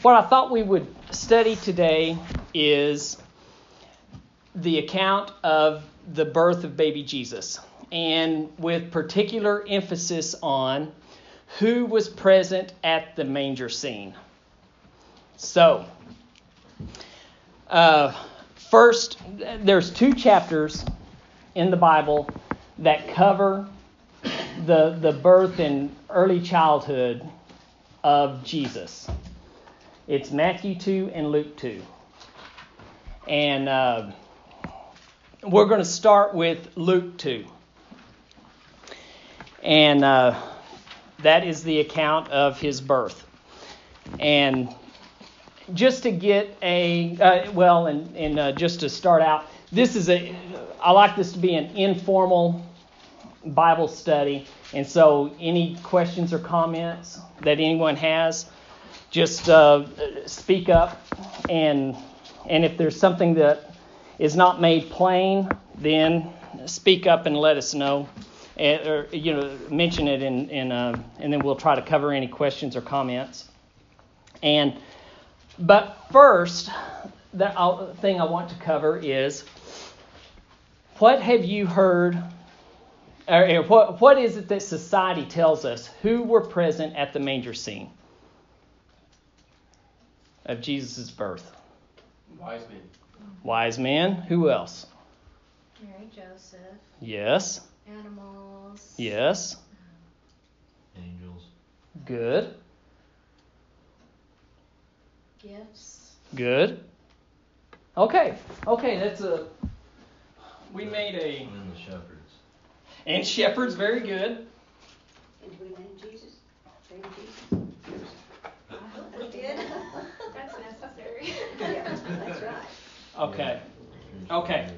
What I thought we would study today is the account of the birth of baby Jesus, and with particular emphasis on who was present at the manger scene. So, first, there's 2 chapters in the Bible that cover the birth and early childhood of Jesus. It's Matthew 2 and Luke 2. And we're going to start with Luke 2. And that is the account of his birth. And just to get just to start out, I like this to be an informal Bible study. And so any questions or comments that anyone has, just speak up. And if there's something that is not made plain, then speak up and let us know. Or mention it, and then we'll try to cover any questions or comments. But first, the thing I want to cover is, what have you heard, or what is it that society tells us who were present at the manger scene of Jesus' birth? Wise men. Wise men. Who else? Mary, Joseph. Yes. Animals. Yes. Angels. Good. Gifts. Good. Okay, we made a... And the shepherds. And shepherds, very good. Did we name Jesus? Baby Jesus? We did. That's necessary. Yeah, that's right. Okay. Okay.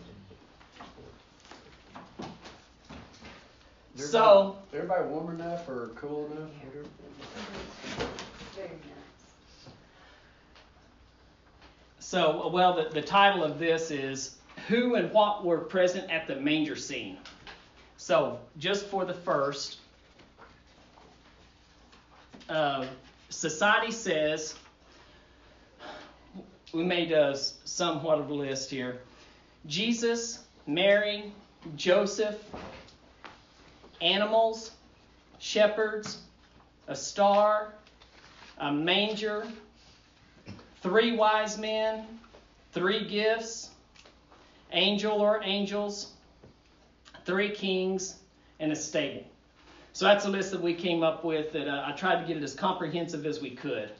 So, everybody warm enough or cool enough? Very nice. So, the title of this is Who and What Were Present at the Manger Scene. So, just for the first, society says, we made somewhat of a list here: Jesus, Mary, Joseph, animals, shepherds, a star, a manger, 3 wise men, 3 gifts, angel or angels, 3 kings, and a stable. So that's a list that we came up with, that I tried to get it as comprehensive as we could.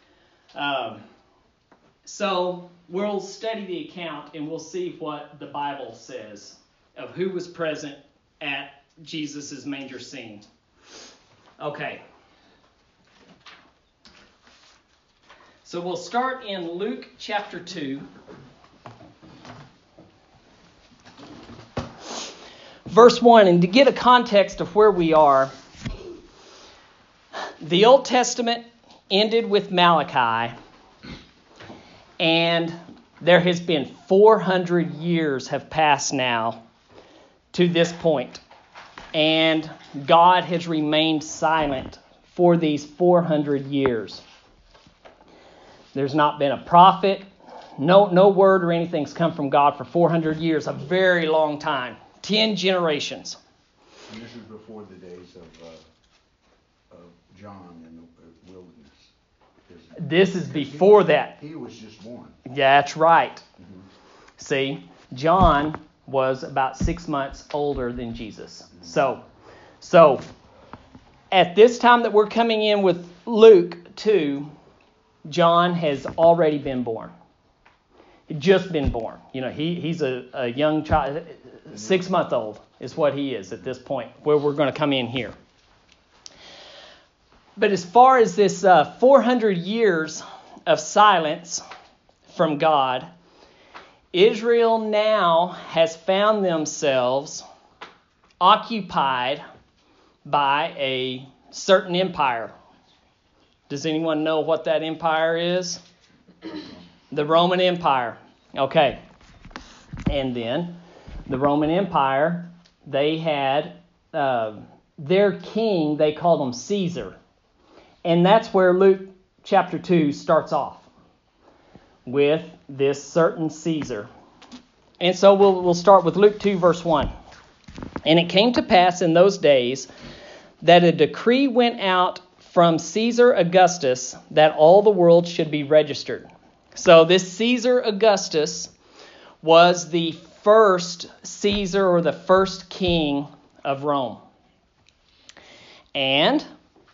So we'll study the account and we'll see what the Bible says of who was present at Jesus' manger scene. Okay. So we'll start in Luke chapter 2. Verse 1, and to get a context of where we are, the Old Testament ended with Malachi, and there has been 400 years have passed now to this point. And God has remained silent for these 400 years. There's not been a prophet. No word or anything's come from God for 400 years, a very long time. 10 generations. And this is before the days of John in the wilderness. This is before that. He was just born. That's right. Mm-hmm. See, John was about 6 months older than Jesus. So at this time that we're coming in with Luke 2, John has already been born. He'd just been born. He's a young child, 6-month-old is what he is at this point, where we're going to come in here. But as far as this 400 years of silence from God, Israel now has found themselves occupied by a certain empire. Does anyone know what that empire is? The Roman Empire. Okay. And then the Roman Empire, they had their king, they called him Caesar. And that's where Luke chapter 2 starts off with this certain Caesar. And so we'll start with Luke 2, verse 1. And it came to pass in those days that a decree went out from Caesar Augustus that all the world should be registered. So this Caesar Augustus was the first Caesar or the first king of Rome. And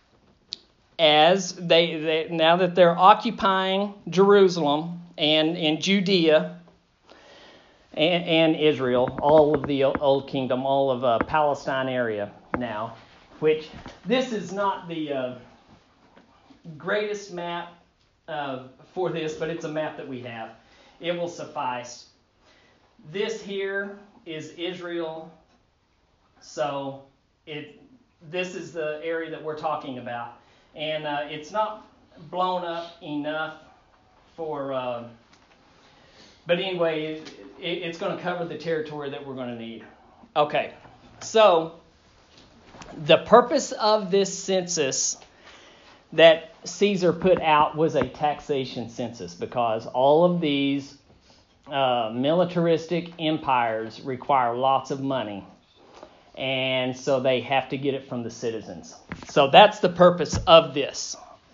as now that they're occupying Jerusalem and in Judea and Israel, all of the Old Kingdom, all of Palestine area now, which this is not the greatest map for this, but it's a map that we have. It will suffice. This here is Israel, so this is the area that we're talking about. And it's not blown up enough for, but anyway, it's going to cover the territory that we're going to need. Okay, so the purpose of this census that Caesar put out was a taxation census, because all of these militaristic empires require lots of money. And so they have to get it from the citizens. So that's the purpose of this.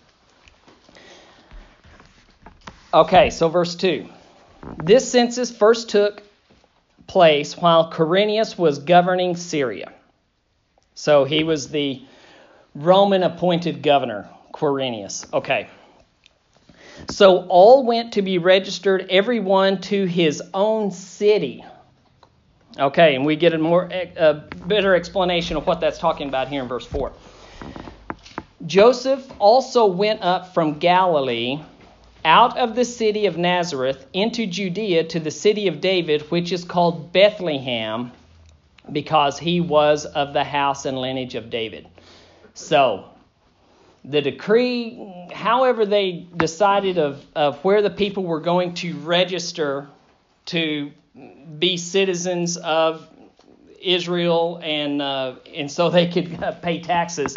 Okay, so verse 2. This census first took place while Quirinius was governing Syria. So he was the Roman appointed governor, Quirinius. Okay. So all went to be registered, everyone to his own city. Okay, and we get a better explanation of what that's talking about here in verse 4. Joseph also went up from Galilee, out of the city of Nazareth, into Judea to the city of David, which is called Bethlehem, because he was of the house and lineage of David. So, the decree, however they decided of where the people were going to register to be citizens of Israel, and so they could pay taxes.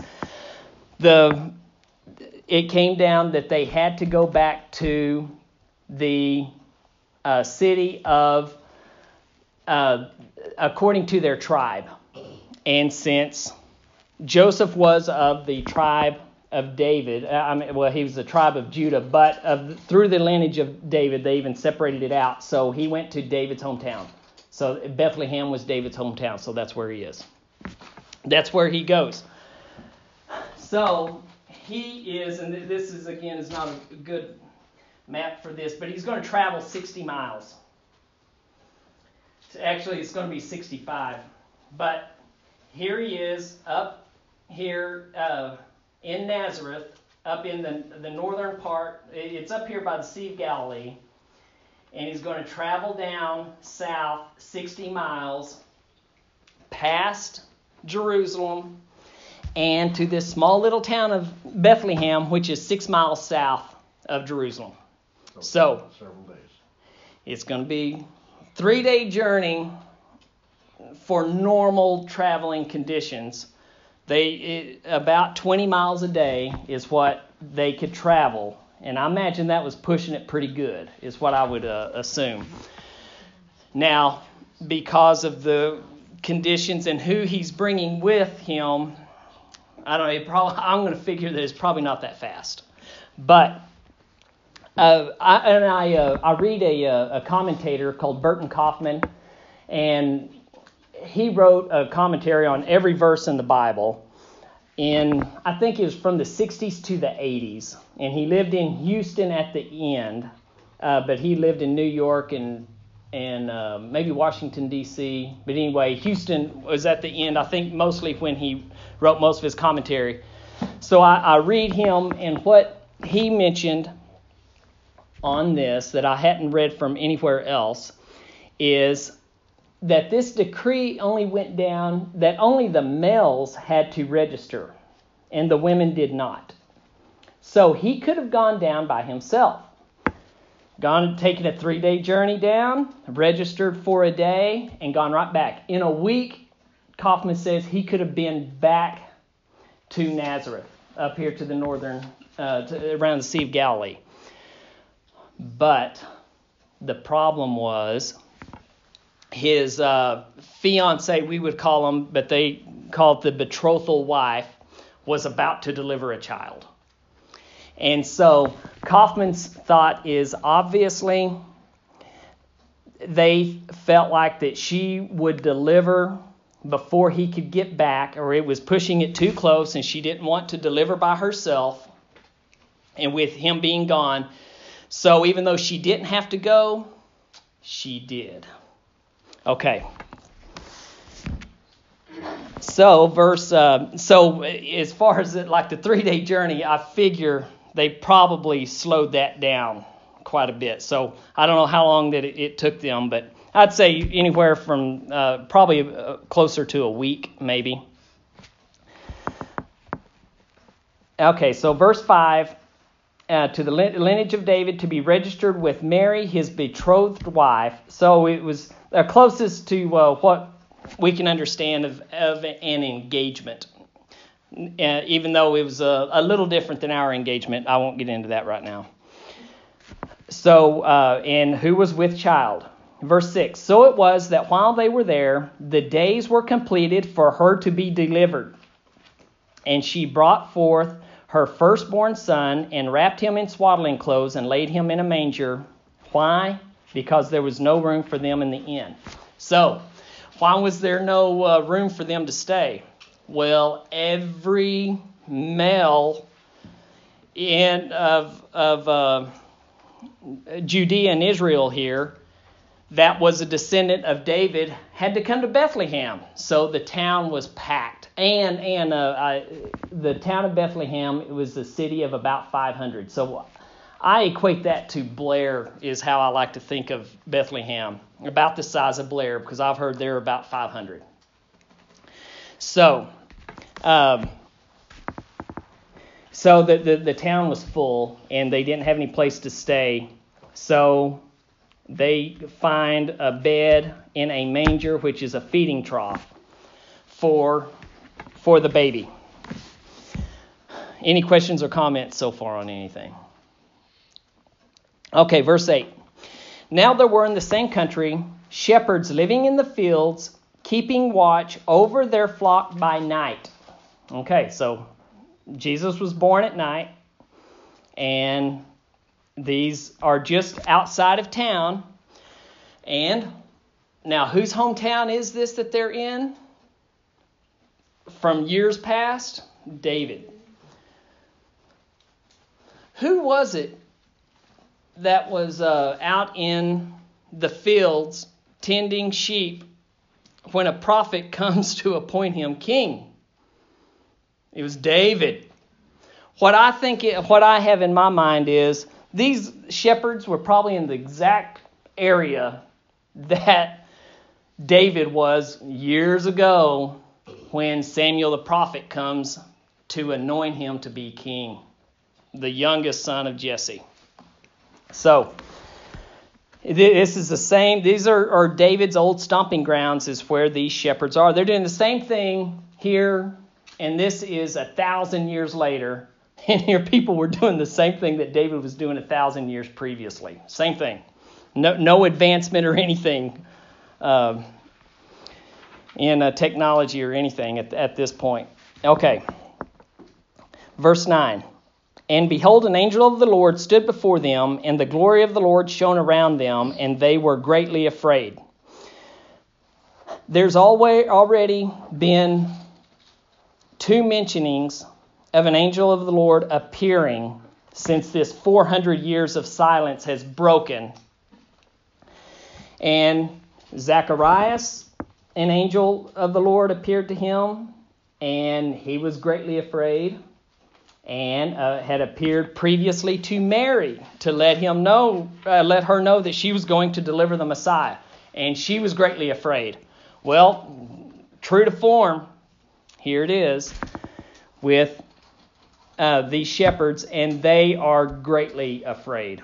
It came down that they had to go back to the city of according to their tribe, and since Joseph was of the tribe of David, he was the tribe of Judah, but through the lineage of David, they even separated it out. So he went to David's hometown. So Bethlehem was David's hometown, so that's where he is. That's where he goes. So he is, and this is again is not a good map for this, but he's going to travel 60 miles. Actually, it's going to be 65. But here he is up here in Nazareth, up in the northern part. It's up here by the Sea of Galilee. And he's going to travel down south 60 miles past Jerusalem and to this small little town of Bethlehem, which is 6 miles south of Jerusalem. So several days. It's going to be a 3-day journey for normal traveling conditions. About 20 miles a day is what they could travel. And I imagine that was pushing it pretty good, is what I would assume. Now, because of the conditions and who he's bringing with him, I don't know. I'm going to figure that it's probably not that fast. But I read a commentator called Burton Kaufman, and he wrote a commentary on every verse in the Bible. I think it was from the 60s to the 80s. And he lived in Houston at the end, but he lived in New York and maybe Washington, D.C. But anyway, Houston was at the end, I think mostly when he wrote most of his commentary. So I read him, and what he mentioned on this that I hadn't read from anywhere else is that this decree only went down that only the males had to register and the women did not. So he could have gone down by himself, taken a 3-day journey down, registered for a day, and gone right back. In a week, Kaufman says he could have been back to Nazareth, up here to the northern around the Sea of Galilee. But the problem was his fiance, we would call him, but they call it the betrothal wife, was about to deliver a child. And so Kaufman's thought is obviously they felt like that she would deliver before he could get back, or it was pushing it too close and she didn't want to deliver by herself and with him being gone. So even though she didn't have to go, she did. Okay. So so as far as like the 3-day journey, I figure they probably slowed that down quite a bit. So I don't know how long that it took them, but I'd say anywhere from probably closer to a week, maybe. Okay, so verse 5, to the lineage of David to be registered with Mary, his betrothed wife. So it was closest to what we can understand of an engagement. Even though it was a little different than our engagement. I won't get into that right now. So, and who was with child? Verse 6, so it was that while they were there, the days were completed for her to be delivered. And she brought forth her firstborn son and wrapped him in swaddling clothes and laid him in a manger. Why? Because there was no room for them in the inn. So, why was there no room for them to stay? Well, every male of Judea and Israel here that was a descendant of David had to come to Bethlehem. So the town was packed. And the town of Bethlehem was a city of about 500. So I equate that to Blair is how I like to think of Bethlehem. About the size of Blair, because I've heard they're about 500. So the town was full, and they didn't have any place to stay. So they find a bed in a manger, which is a feeding trough for the baby. Any questions or comments so far on anything? Okay, verse 8. Now there were in the same country shepherds living in the fields, keeping watch over their flock by night. Okay, so Jesus was born at night, and these are just outside of town. And now, whose hometown is this that they're in? From years past? David. Who was it that was out in the fields tending sheep when a prophet comes to appoint him king? It was David. What I have in my mind is these shepherds were probably in the exact area that David was years ago when Samuel the prophet comes to anoint him to be king, the youngest son of Jesse. So this is the same. These are David's old stomping grounds is where these shepherds are. They're doing the same thing here, and this is 1,000 years later. And here people were doing the same thing that David was doing 1,000 years previously. Same thing. No advancement or anything in technology or anything at this point. Okay. Verse 9. And behold, an angel of the Lord stood before them, and the glory of the Lord shone around them, and they were greatly afraid. There's already been 2 mentionings of an angel of the Lord appearing since this 400 years of silence has broken. And Zacharias, an angel of the Lord, appeared to him, and he was greatly afraid, and had appeared previously to Mary to let her know that she was going to deliver the Messiah, and she was greatly afraid. Well, true to form, here it is with these shepherds, and they are greatly afraid.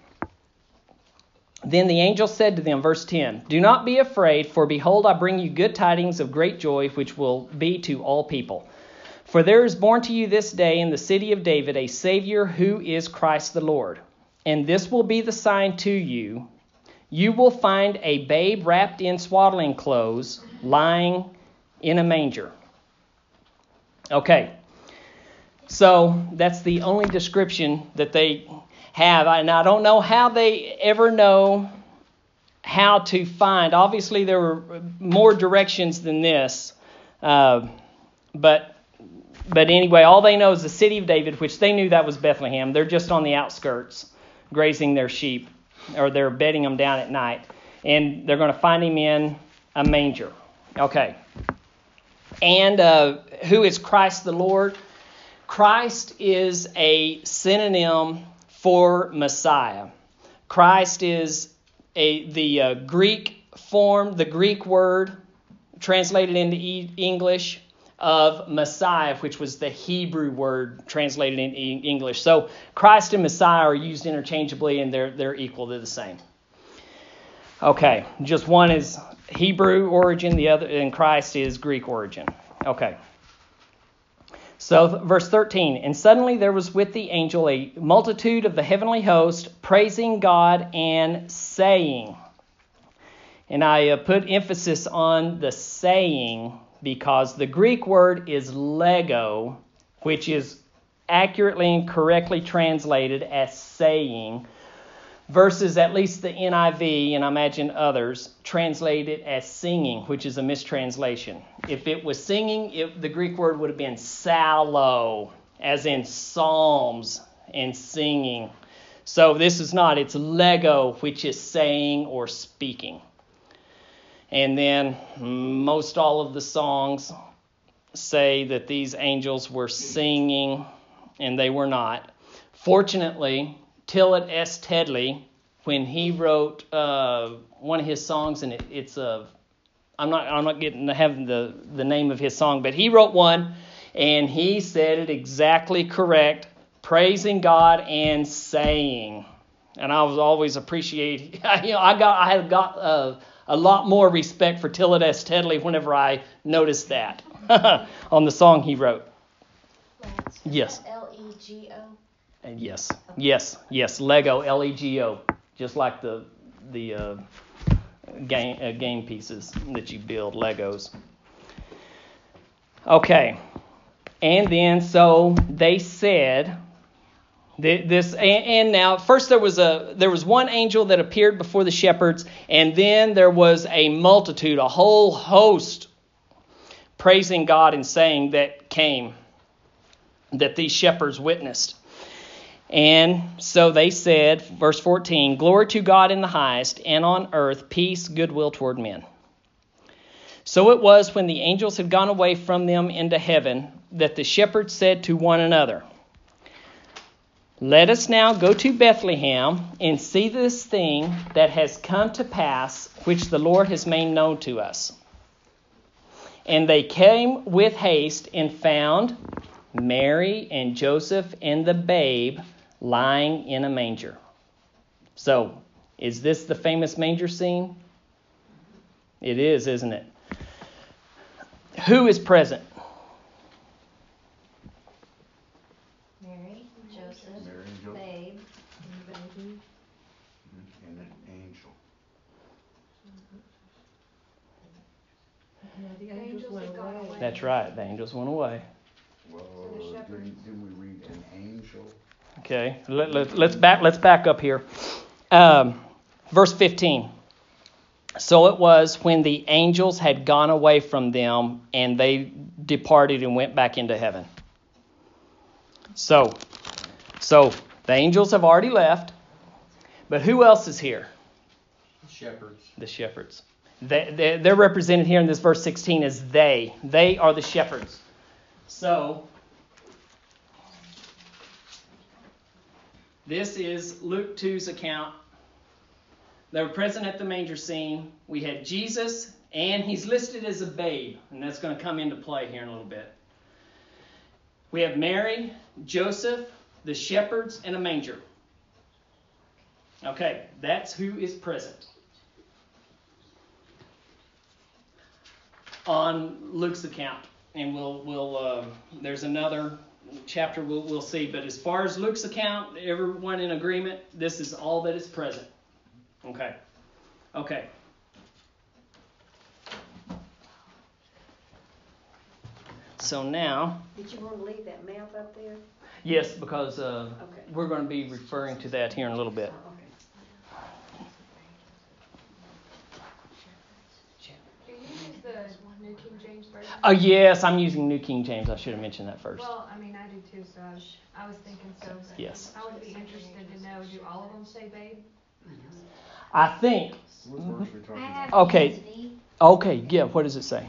Then the angel said to them, verse 10, do not be afraid, for behold, I bring you good tidings of great joy, which will be to all people. For there is born to you this day in the city of David a Savior who is Christ the Lord. And this will be the sign to you. You will find a babe wrapped in swaddling clothes, lying in a manger. Okay, so that's the only description that they have. And I don't know how they ever know how to find. Obviously, there were more directions than this. But anyway, all they know is the city of David, which they knew that was Bethlehem. They're just on the outskirts, grazing their sheep, or they're bedding them down at night. And they're going to find him in a manger. Okay. And who is Christ the Lord? Christ is a synonym for Messiah. Christ is the Greek form, the Greek word translated into English of Messiah, which was the Hebrew word translated in English. So Christ and Messiah are used interchangeably, and they're equal to the same. Okay, just one is Hebrew origin, the other, and Christ is Greek origin. Okay. So verse 13, and suddenly there was with the angel a multitude of the heavenly host, praising God and saying. And I put emphasis on the saying because the Greek word is lego, which is accurately and correctly translated as saying, versus at least the NIV, and I imagine others, translate it as singing, which is a mistranslation. If it was singing, the Greek word would have been psallo, as in psalms and singing. So this is not, it's lego, which is saying or speaking. And then most all of the songs say that these angels were singing, and they were not. Fortunately, Tillit S. Tedley, when he wrote one of his songs, and it's I'm not having the name of his song, but he wrote one, and he said it exactly correct, praising God and saying. And I was always appreciate, I had got a lot more respect for Tillit S. Tedley whenever I noticed that on the song he wrote. Lance, Yes. Lego. And yes, Lego, Lego, just like the game pieces that you build, Legos. Okay, and then so they said this, and now first there was one angel that appeared before the shepherds, and then there was a multitude, a whole host, praising God and saying that came, that these shepherds witnessed. And so they said, verse 14, glory to God in the highest, and on earth peace, goodwill toward men. So it was when the angels had gone away from them into heaven that the shepherds said to one another, let us now go to Bethlehem and see this thing that has come to pass, which the Lord has made known to us. And they came with haste and found Mary and Joseph and the babe lying in a manger. So, is this the famous manger scene? It is, isn't it? Who is present? Mary, Joseph, babe, And an angel. The angels had gone away. That's right, the angels went away. Well, the shepherds. didn't we read an angel? Okay, let's back up here. Verse 15. So it was when the angels had gone away from them, and they departed and went back into heaven. So the angels have already left, but who else is here? Shepherds. The shepherds. They're represented here in this verse 16 as they. They are the shepherds. So this is Luke 2's account. They were present at the manger scene. We had Jesus, and he's listed as a babe, and that's going to come into play here in a little bit. We have Mary, Joseph, the shepherds, and a manger. Okay, that's who is present on Luke's account. and we'll there's another chapter we'll see. But as far as Luke's account, everyone in agreement, this is all that is present. Okay. So now, Did you want to leave that map up there? yes, because Okay. we're going to be referring to that here in a little bit. Oh, okay. Do you use the New King James Version? Yes, I'm using New King James. I should have mentioned that first. Well, I mean, I do too, so I was thinking so. But Yes. I would be interested to know, do all of them say babe? I think. What verse are we talking I about? have Okay. Felicity. Okay, yeah. What does it say?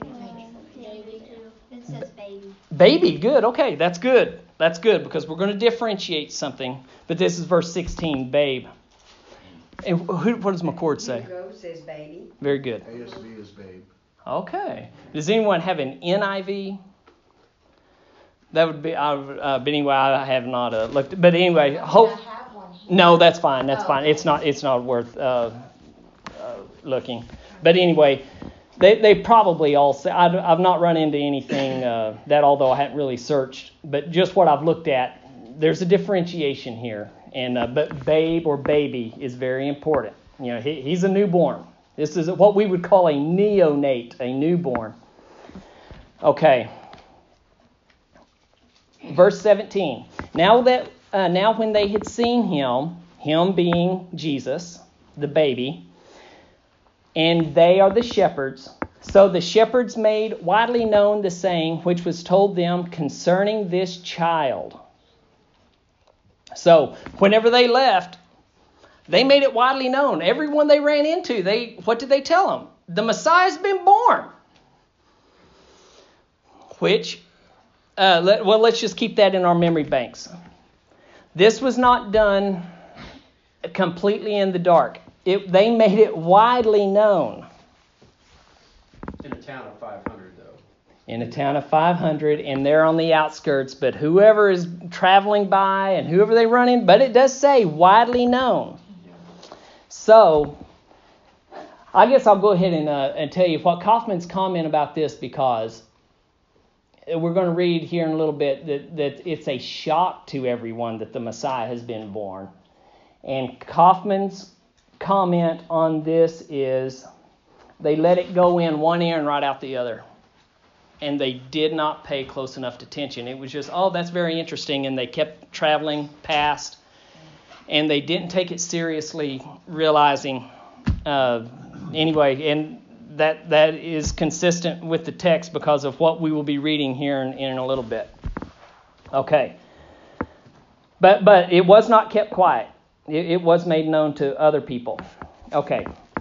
It says baby. Baby, good. Okay, that's good. That's good because we're going to differentiate something. But this is verse 16, babe. And what does McCord say? Hugo says baby. Very good. ASV is babe. Okay. Does anyone have an NIV? That would be. But anyway, I have not looked. But anyway, hope. have one here. No, that's fine. That's Oh, fine. okay. It's not worth looking. But anyway, they probably all say. I've not run into anything that, although I hadn't really searched, but just what I've looked at, there's a differentiation here. And but babe or baby is very important. You know, he's a newborn. This is what we would call a neonate, a newborn. Okay. Verse 17. Now when they had seen him being Jesus, the baby, and they are the shepherds. So the shepherds made widely known the saying which was told them concerning this child. So whenever they left, they made it widely known. Everyone they ran into, what did they tell them? The Messiah's been born. Which, let's just keep that in our memory banks. This was not done completely in the dark. They made it widely known. In a town of 500, though. In a town of 500, and they're on the outskirts, but whoever is traveling by and whoever they run in, but it does say widely known. So, I guess I'll go ahead and tell you what Kaufman's comment about this, because we're going to read here in a little bit that it's a shock to everyone that the Messiah has been born. And Kaufman's comment on this is they let it go in one ear and right out the other. And they did not pay close enough attention. It was just, oh, that's very interesting. And they kept traveling past. And they didn't take it seriously, realizing, anyway, and that is consistent with the text because of what we will be reading here in a little bit. Okay. But it was not kept quiet. It was made known to other people. Okay.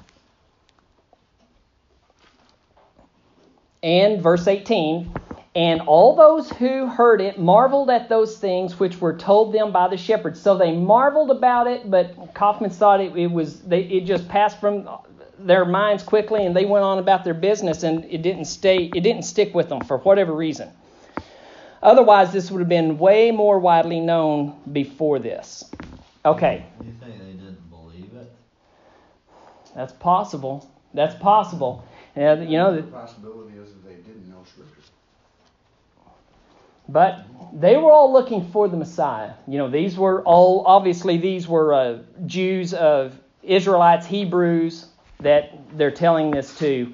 And verse 18, and all those who heard it marveled at those things which were told them by the shepherds. So they marveled about it, but Kaufman thought it just passed from their minds quickly, and they went on about their business, and it didn't stick with them for whatever reason. Otherwise, this would have been way more widely known before this. Okay. You think they didn't believe it? That's possible. That's possible. And, The possibility is that they didn't know Scripture. But they were all looking for the Messiah. These were Jews, Israelites, Hebrews that they're telling this to.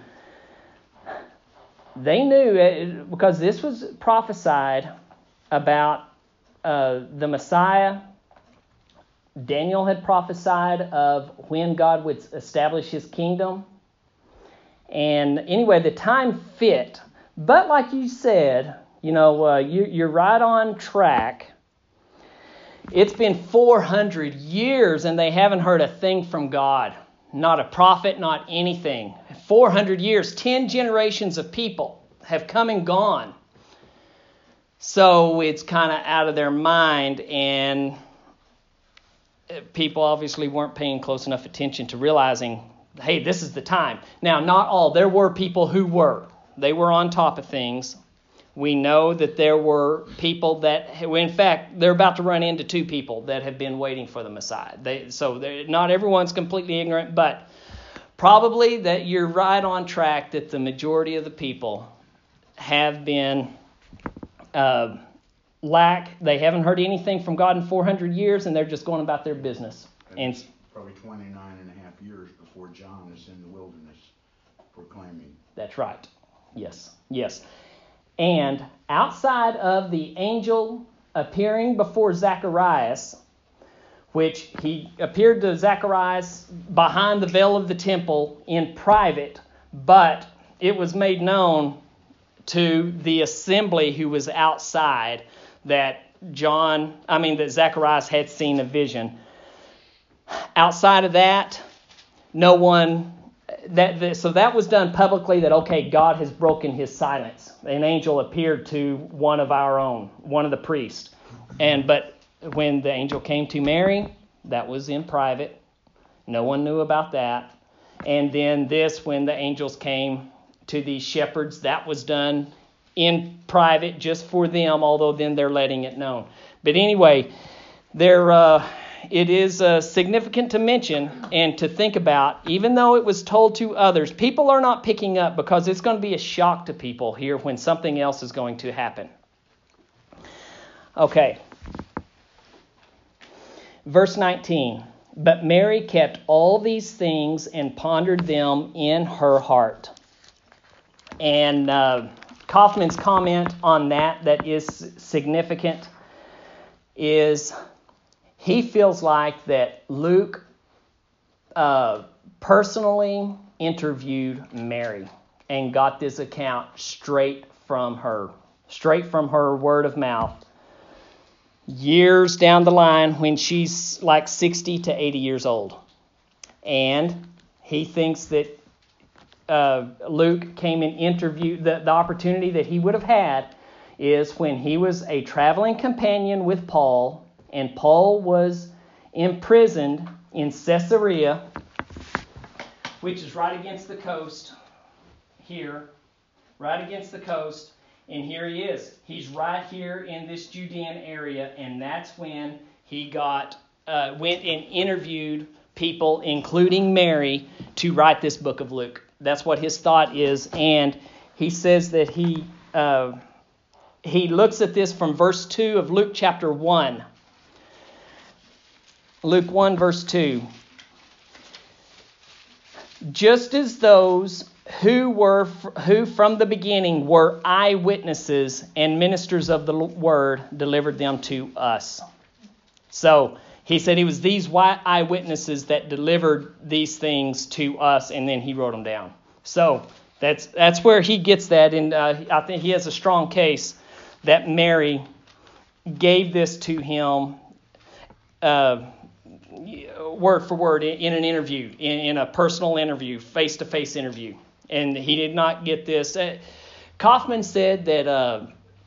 They knew, because this was prophesied about the Messiah. Daniel had prophesied of when God would establish his kingdom. And anyway, the time fit. But like you said, you're right on track. It's been 400 years and they haven't heard a thing from God. Not a prophet, not anything. 400 years, 10 generations of people have come and gone. So it's kind of out of their mind, and people obviously weren't paying close enough attention to realizing, hey, this is the time. Now, not all. There were people who were. They were on top of things. We know that there were people that, in fact, they're about to run into two people that have been waiting for the Messiah. Not everyone's completely ignorant, but probably that you're right on track that the majority of the people have been they haven't heard anything from God in 400 years, and they're just going about their business. And it's probably 29 and a half years before John is in the wilderness proclaiming. That's right. Yes. And outside of the angel appearing before Zacharias, which he appeared to Zacharias behind the veil of the temple in private, but it was made known to the assembly who was outside that Zacharias had seen a vision. Outside of that, no one. So that was done publicly. That okay, God has broken His silence. An angel appeared to one of our own, one of the priests, but when the angel came to Mary, that was in private. No one knew about that. And then when the angels came to these shepherds, that was done in private just for them, although then they're letting it known. But anyway, it is significant to mention and to think about, even though it was told to others, people are not picking up because it's going to be a shock to people here when something else is going to happen. Okay. Verse 19. But Mary kept all these things and pondered them in her heart. And Kaufman's comment on that is significant is he feels like that Luke personally interviewed Mary and got this account straight from her word of mouth. Years down the line when she's like 60 to 80 years old. And he thinks that Luke came and interviewed, the opportunity that he would have had is when he was a traveling companion with Paul, and Paul was imprisoned in Caesarea, which is right against the coast here, right against the coast. And here he is. He's right here in this Judean area, and that's when he went and interviewed people, including Mary, to write this book of Luke. That's what his thought is, and he says that he looks at this from verse 2 of Luke chapter 1. Luke 1, verse 2. Just as those who from the beginning were eyewitnesses and ministers of the word delivered them to us. So he said it was these eyewitnesses that delivered these things to us, and then he wrote them down. So that's where he gets that, and I think he has a strong case that Mary gave this to him word for word in an interview, in a personal interview, face-to-face interview. And he did not get this. Kaufman said that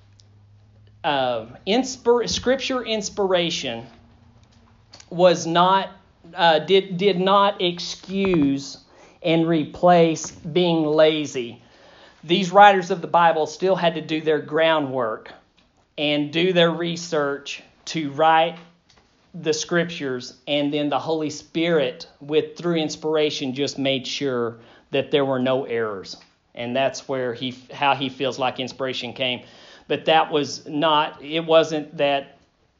Scripture inspiration was not did not excuse and replace being lazy. These writers of the Bible still had to do their groundwork and do their research to write the Scriptures, and then the Holy Spirit, through inspiration, just made sure that there were no errors. And that's where how he feels like inspiration came. But that was not, it wasn't that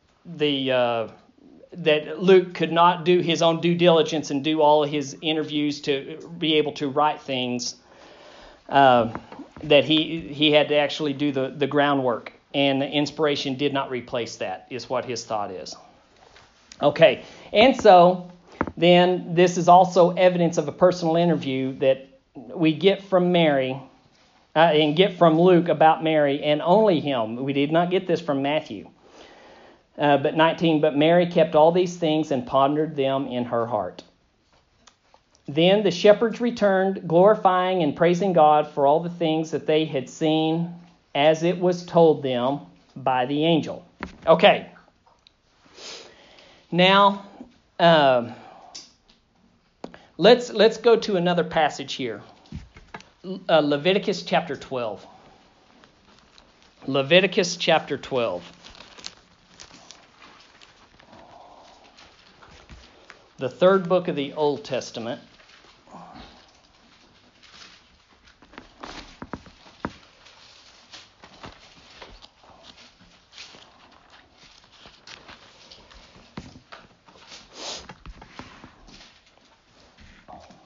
that Luke could not do his own due diligence and do all of his interviews to be able to write things, that he had to actually do the groundwork. And the inspiration did not replace that, is what his thought is. Okay, and so then this is also evidence of a personal interview that we get from Mary and get from Luke about Mary, and only him. We did not get this from Matthew. But 19, but Mary kept all these things and pondered them in her heart. Then the shepherds returned, glorifying and praising God for all the things that they had seen as it was told them by the angel. Okay. Now, let's go to another passage here. Leviticus chapter 12. Leviticus chapter 12. The third book of the Old Testament.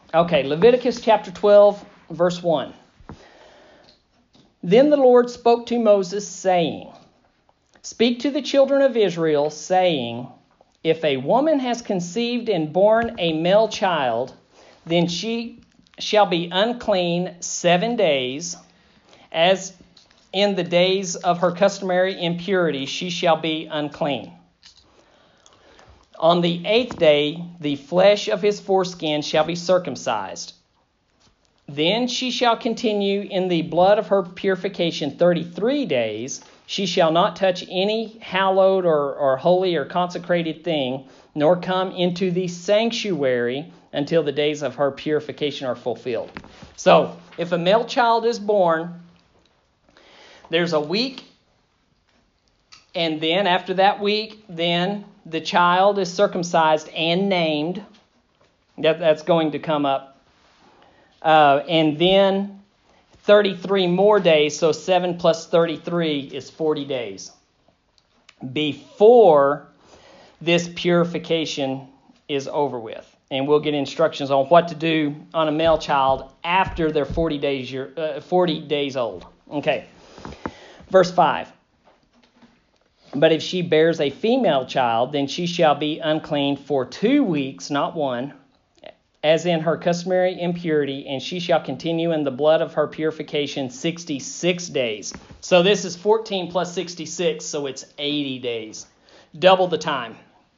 Okay, Leviticus chapter 12, verse 1. Then the Lord spoke to Moses, saying, Speak to the children of Israel, saying, If a woman has conceived and borne a male child, then she shall be unclean 7 days, as in the days of her customary impurity she shall be unclean. On the 8th day the flesh of his foreskin shall be circumcised. Then she shall continue in the blood of her purification 33 days. She shall not touch any hallowed or holy or consecrated thing, nor come into the sanctuary until the days of her purification are fulfilled. So, if a male child is born, there's a week, and then after that week, then the child is circumcised and named. That's going to come up. And then 33 more days, so 7 plus 33 is 40 days before this purification is over with. And we'll get instructions on what to do on a male child after they're 40 days old. Okay. Verse 5. But if she bears a female child, then she shall be unclean for 2 weeks, not 1, as in her customary impurity, and she shall continue in the blood of her purification 66 days. So this is 14 plus 66, so it's 80 days. Double the time.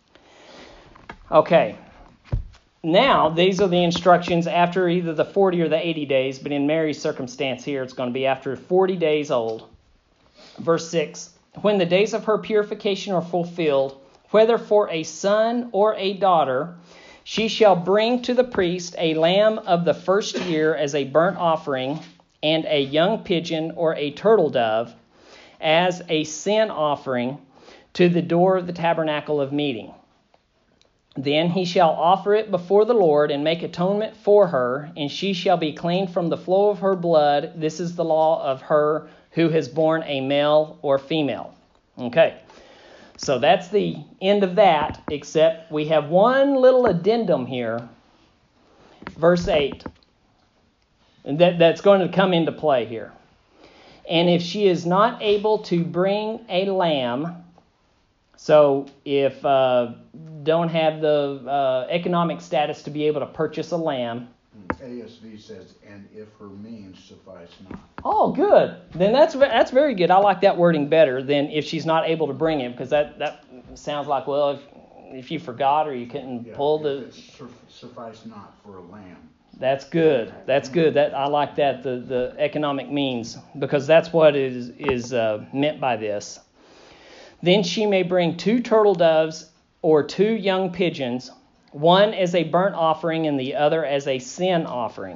Okay. Now, these are the instructions after either the 40 or the 80 days, but in Mary's circumstance here, it's going to be after 40 days old. Verse 6, when the days of her purification are fulfilled, whether for a son or a daughter, she shall bring to the priest a lamb of the first year as a burnt offering, and a young pigeon or a turtle dove as a sin offering to the door of the tabernacle of meeting. Then he shall offer it before the Lord and make atonement for her, and she shall be clean from the flow of her blood. This is the law of her who has borne a male or female. Okay, so that's the end of that, except we have one little addendum here. Verse 8. And that's going to come into play here. And if she is not able to bring a lamb, so if don't have the economic status to be able to purchase a lamb. ASV says, and if her means suffice not. Oh, good. Then that's very good. I like that wording better than if she's not able to bring it, because that sounds like, well, if you forgot or you couldn't pull the... Suffice not for a lamb. That's good. That's good. I like that, the economic means, because that's what is meant by this. Then she may bring 2 turtle doves or 2 young pigeons, one as a burnt offering and the other as a sin offering.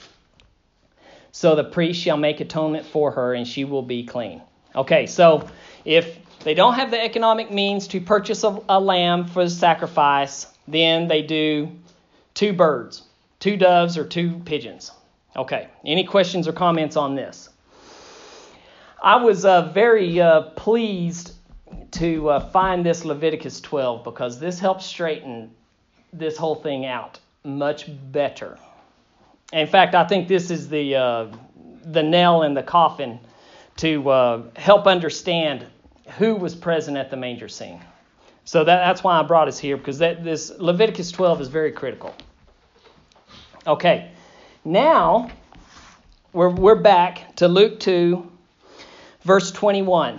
So the priest shall make atonement for her, and she will be clean. Okay, so if they don't have the economic means to purchase a lamb for the sacrifice, then they do 2 birds, 2 doves or 2 pigeons. Okay, any questions or comments on this? I was very pleased to find this Leviticus 12, because this helps straighten this whole thing out much better. In fact, I think this is the nail in the coffin to help understand who was present at the manger scene. So that's why I brought us here, because this Leviticus 12 is very critical. Okay, now we're back to Luke 2, verse 21.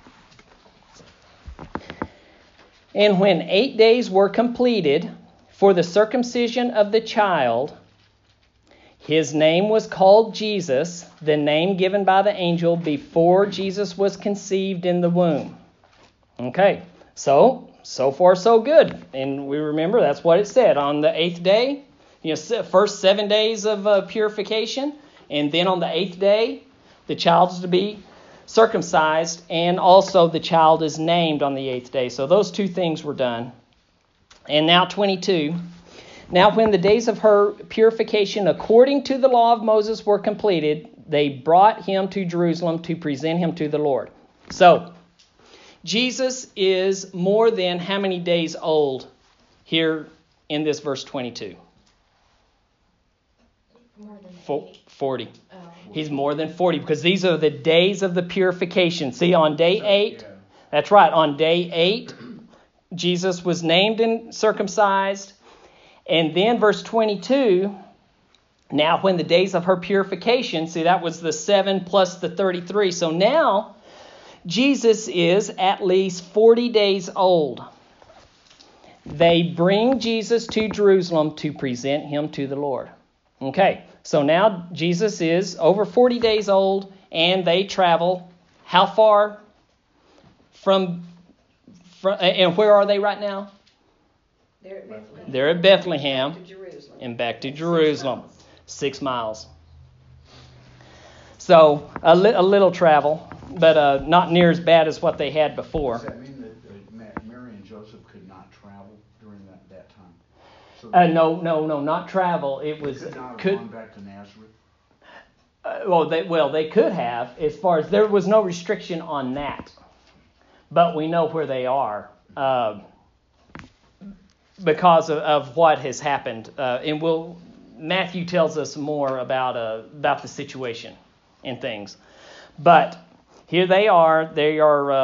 And when 8 days were completed for the circumcision of the child, his name was called Jesus, the name given by the angel before Jesus was conceived in the womb. Okay, so far so good. And we remember that's what it said. On the 8th day, first 7 days of purification, and then on the 8th day, the child is to be circumcised, and also the child is named on the 8th day. So those 2 things were done. And now 22. Now when the days of her purification according to the law of Moses were completed, they brought him to Jerusalem to present him to the Lord. So Jesus is more than how many days old here in this verse 22? 40. Oh. He's more than 40 because these are the days of the purification. See, on day 8, that's right, on day 8, Jesus was named and circumcised. And then verse 22, now when the days of her purification, see, that was the 7 plus the 33. So now Jesus is at least 40 days old. They bring Jesus to Jerusalem to present him to the Lord. Okay, so now Jesus is over 40 days old, and they travel how far from and where are they right now? They're at Bethlehem. They're at Bethlehem Back to Jerusalem. and back to Jerusalem. 6 miles. So a little travel, but not near as bad as what they had before. Does that mean that Mary and Joseph could not travel during that time? So No, not travel. It was could not have gone back to Nazareth? they could have, as far as there was no restriction on that. But we know where they are because of what has happened. And Matthew tells us more about the situation and things. But here they are. They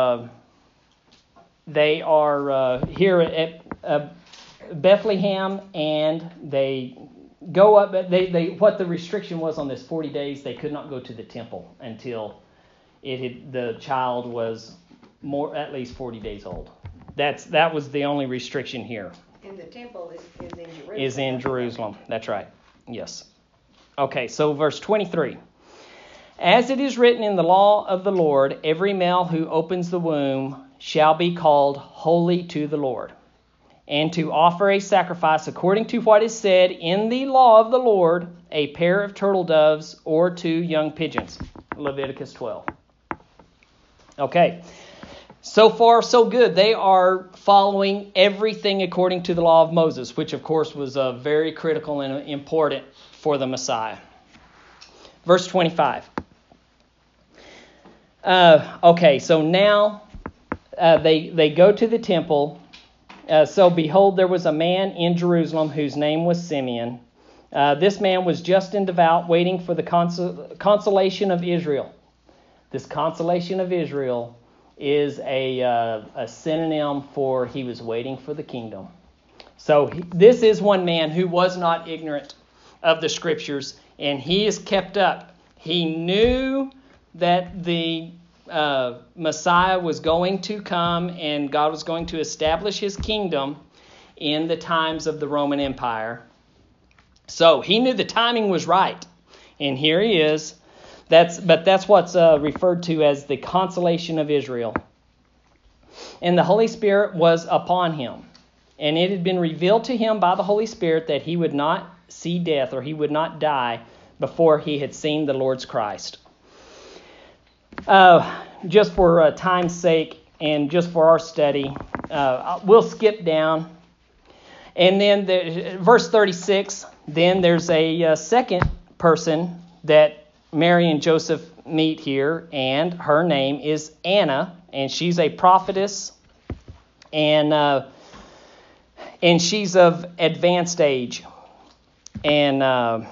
are here at Bethlehem, and they go up. They what the restriction was on this 40 days, they could not go to the temple until the child was at least 40 days old. That was the only restriction here. And the temple is in Jerusalem. Is in Jerusalem. That's right. Yes. Okay, so verse 23. As it is written in the law of the Lord, every male who opens the womb shall be called holy to the Lord, and to offer a sacrifice according to what is said in the law of the Lord, a pair of turtle doves or 2 young pigeons. Leviticus 12. Okay. So far, so good. They are following everything according to the law of Moses, which, of course, was very critical and important for the Messiah. Verse 25. Okay, so now they go to the temple. So behold, there was a man in Jerusalem whose name was Simeon. This man was just and devout, waiting for the consolation of Israel. This consolation of Israel is a synonym for he was waiting for the kingdom. So this is one man who was not ignorant of the Scriptures, and he is kept up. He knew that the Messiah was going to come and God was going to establish his kingdom in the times of the Roman Empire. So he knew the timing was right. And here he is. That's what's referred to as the consolation of Israel. And the Holy Spirit was upon him. And it had been revealed to him by the Holy Spirit that he would not see death, or he would not die before he had seen the Lord's Christ. Just for time's sake and just for our study, we'll skip down. And then verse 36, then there's a second person that Mary and Joseph meet here, and her name is Anna, and she's a prophetess, and she's of advanced age, and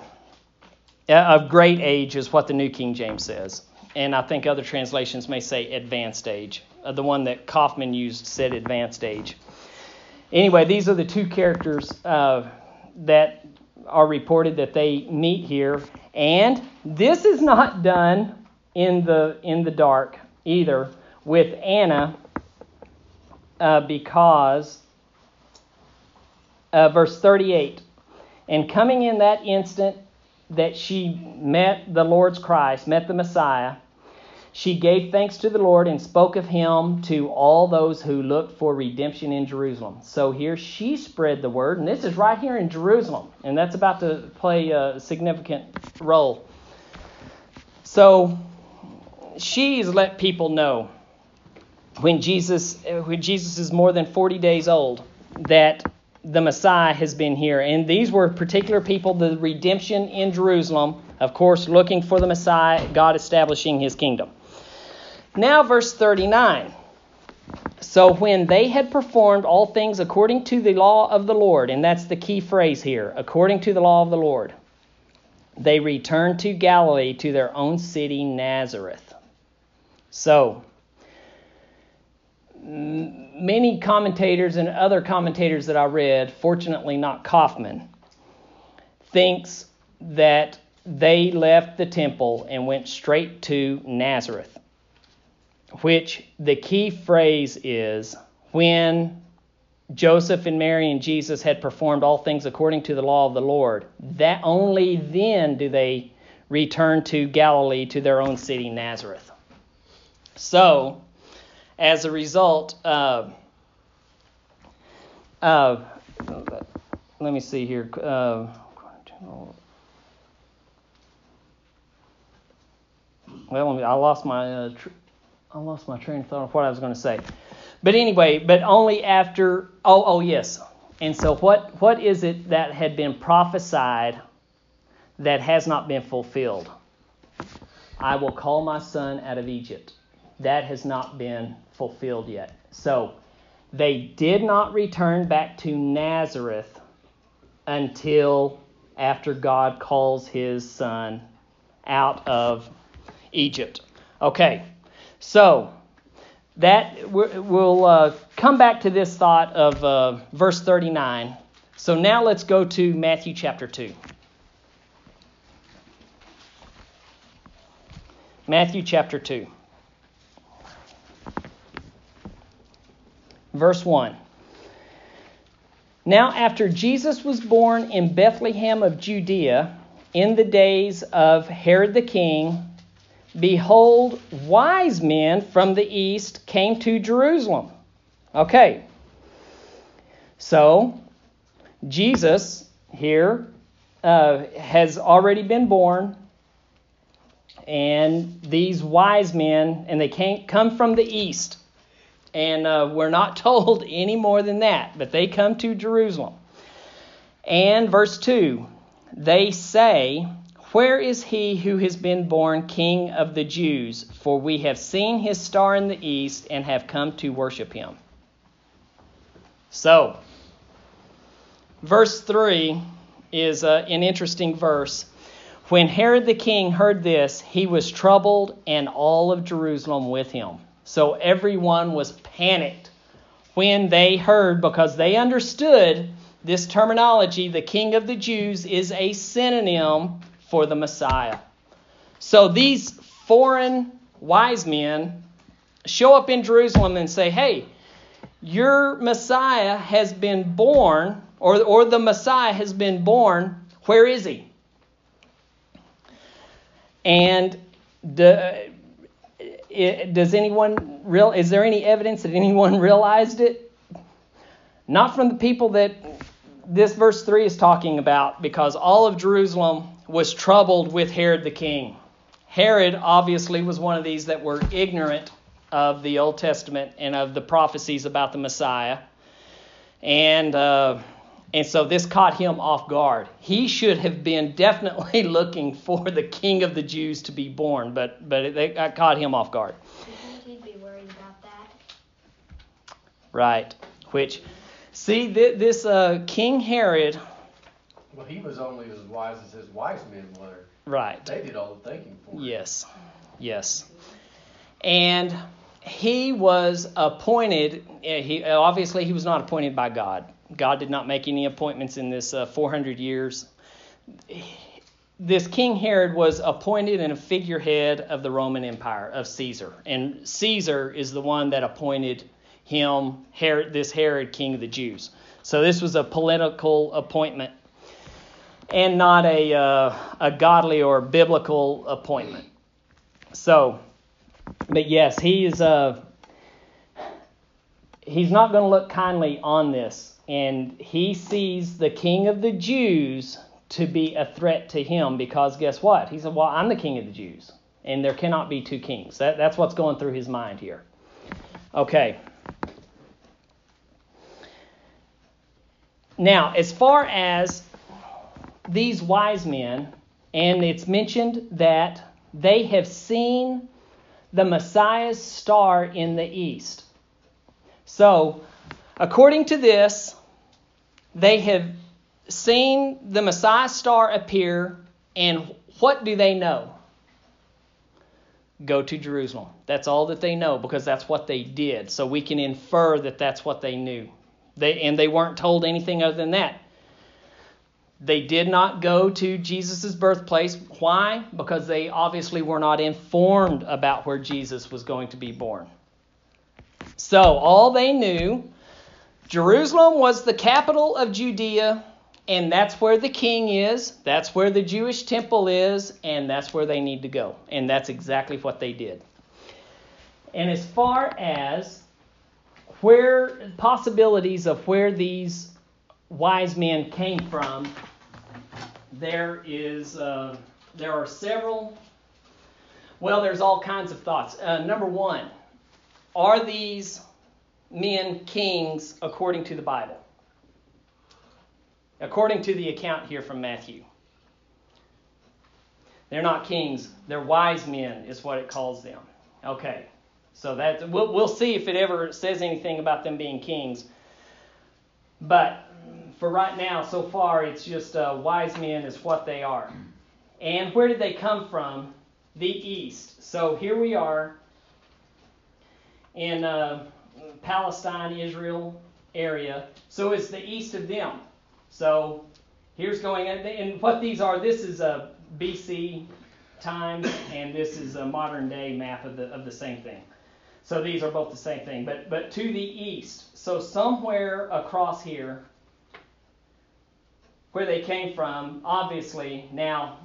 of great age is what the New King James says, and I think other translations may say advanced age. The one that Kaufman used said advanced age. Anyway, these are the two characters that are reported that they meet here. And this is not done in the dark either with Anna because verse 38, and coming in that instant that she met the Lord's Christ, met the Messiah, she gave thanks to the Lord and spoke of him to all those who looked for redemption in Jerusalem. So here she spread the word, and this is right here in Jerusalem, and that's about to play a significant role. So she's let people know when Jesus is more than 40 days old that the Messiah has been here. And these were particular people, the redemption in Jerusalem, of course, looking for the Messiah, God establishing his kingdom. Now, verse 39. So when they had performed all things according to the law of the Lord, and that's the key phrase here, according to the law of the Lord. they returned to Galilee, to their own city, Nazareth. So, many commentators and other commentators that I read, fortunately not Kaufman, thinks that they left the temple and went straight to Nazareth, which the key phrase is when Joseph and Mary and Jesus had performed all things according to the law of the Lord, that only then do they return to Galilee, to their own city, Nazareth. So, as a result, let me see here. I lost my train of thought of what I was going to say. But anyway, but only after. Oh yes. And so what is it that had been prophesied that has not been fulfilled? I will call my son out of Egypt. That has not been fulfilled yet. So they did not return back to Nazareth until after God calls his son out of Egypt. Okay, so that we'll come back to this thought of verse 39. So now let's go to Matthew chapter 2. Matthew chapter 2. Verse 1. Now after Jesus was born in Bethlehem of Judea, in the days of Herod the king, behold, wise men from the east came to Jerusalem. Okay. So, Jesus here has already been born, and these wise men, and they come from the east. And we're not told any more than that, but they come to Jerusalem. And verse 2, they say, where is he who has been born King of the Jews? For we have seen his star in the east and have come to worship him. So, verse 3 is an interesting verse. When Herod the king heard this, he was troubled, and all of Jerusalem with him. So everyone was panicked when they heard, because they understood this terminology, the King of the Jews is a synonym for the Messiah. So these foreign wise men show up in Jerusalem and say, hey, your Messiah has been born, or the Messiah has been born. Where is he? And is there any evidence that anyone realized it? Not from the people that this verse 3 is talking about, because all of Jerusalem was troubled with Herod the king. Herod obviously was one of these that were ignorant of the Old Testament and of the prophecies about the Messiah. And so this caught him off guard. He should have been definitely looking for the King of the Jews to be born, but it caught him off guard. Do you think he'd be worried about that? Right. Which, see, this King Herod... Well, he was only as wise as his wise men were. Right. They did all the thinking for him. Yes. And he was appointed, he was not appointed by God. God did not make any appointments in this 400 years. This King Herod was appointed in a figurehead of the Roman Empire, of Caesar. And Caesar is the one that appointed him, this Herod, King of the Jews. So this was a political appointment and not a godly or biblical appointment. So, but yes, he's not going to look kindly on this. And he sees the King of the Jews to be a threat to him, because guess what? He said, well, I'm the King of the Jews, and there cannot be two kings. That's what's going through his mind here. Okay. Now, as far as these wise men, and it's mentioned that they have seen the Messiah's star in the east. So, according to this, they have seen the Messiah's star appear, And what do they know? Go to Jerusalem. That's all that they know, because that's what they did. So we can infer that that's what they knew. They weren't told anything other than that. They did not go to Jesus' birthplace. Why? Because they obviously were not informed about where Jesus was going to be born. So all they knew, Jerusalem was the capital of Judea, and that's where the king is, that's where the Jewish temple is, and that's where they need to go. And that's exactly what they did. And as far as where possibilities of where these wise men came from, there are several. Well, there's all kinds of thoughts. Number one, are these men kings according to the Bible? According to the account here from Matthew. They're not kings. They're wise men is what it calls them. Okay. So that we'll see if it ever says anything about them being kings. But for right now, so far, it's just wise men is what they are. And where did they come from? The east. So here we are in Palestine, Israel area. So it's the east of them. So here's going, and what these are, this is a BC times, and this is a modern day map of the same thing. So these are both the same thing, but to the east. So somewhere across here, where they came from, obviously now,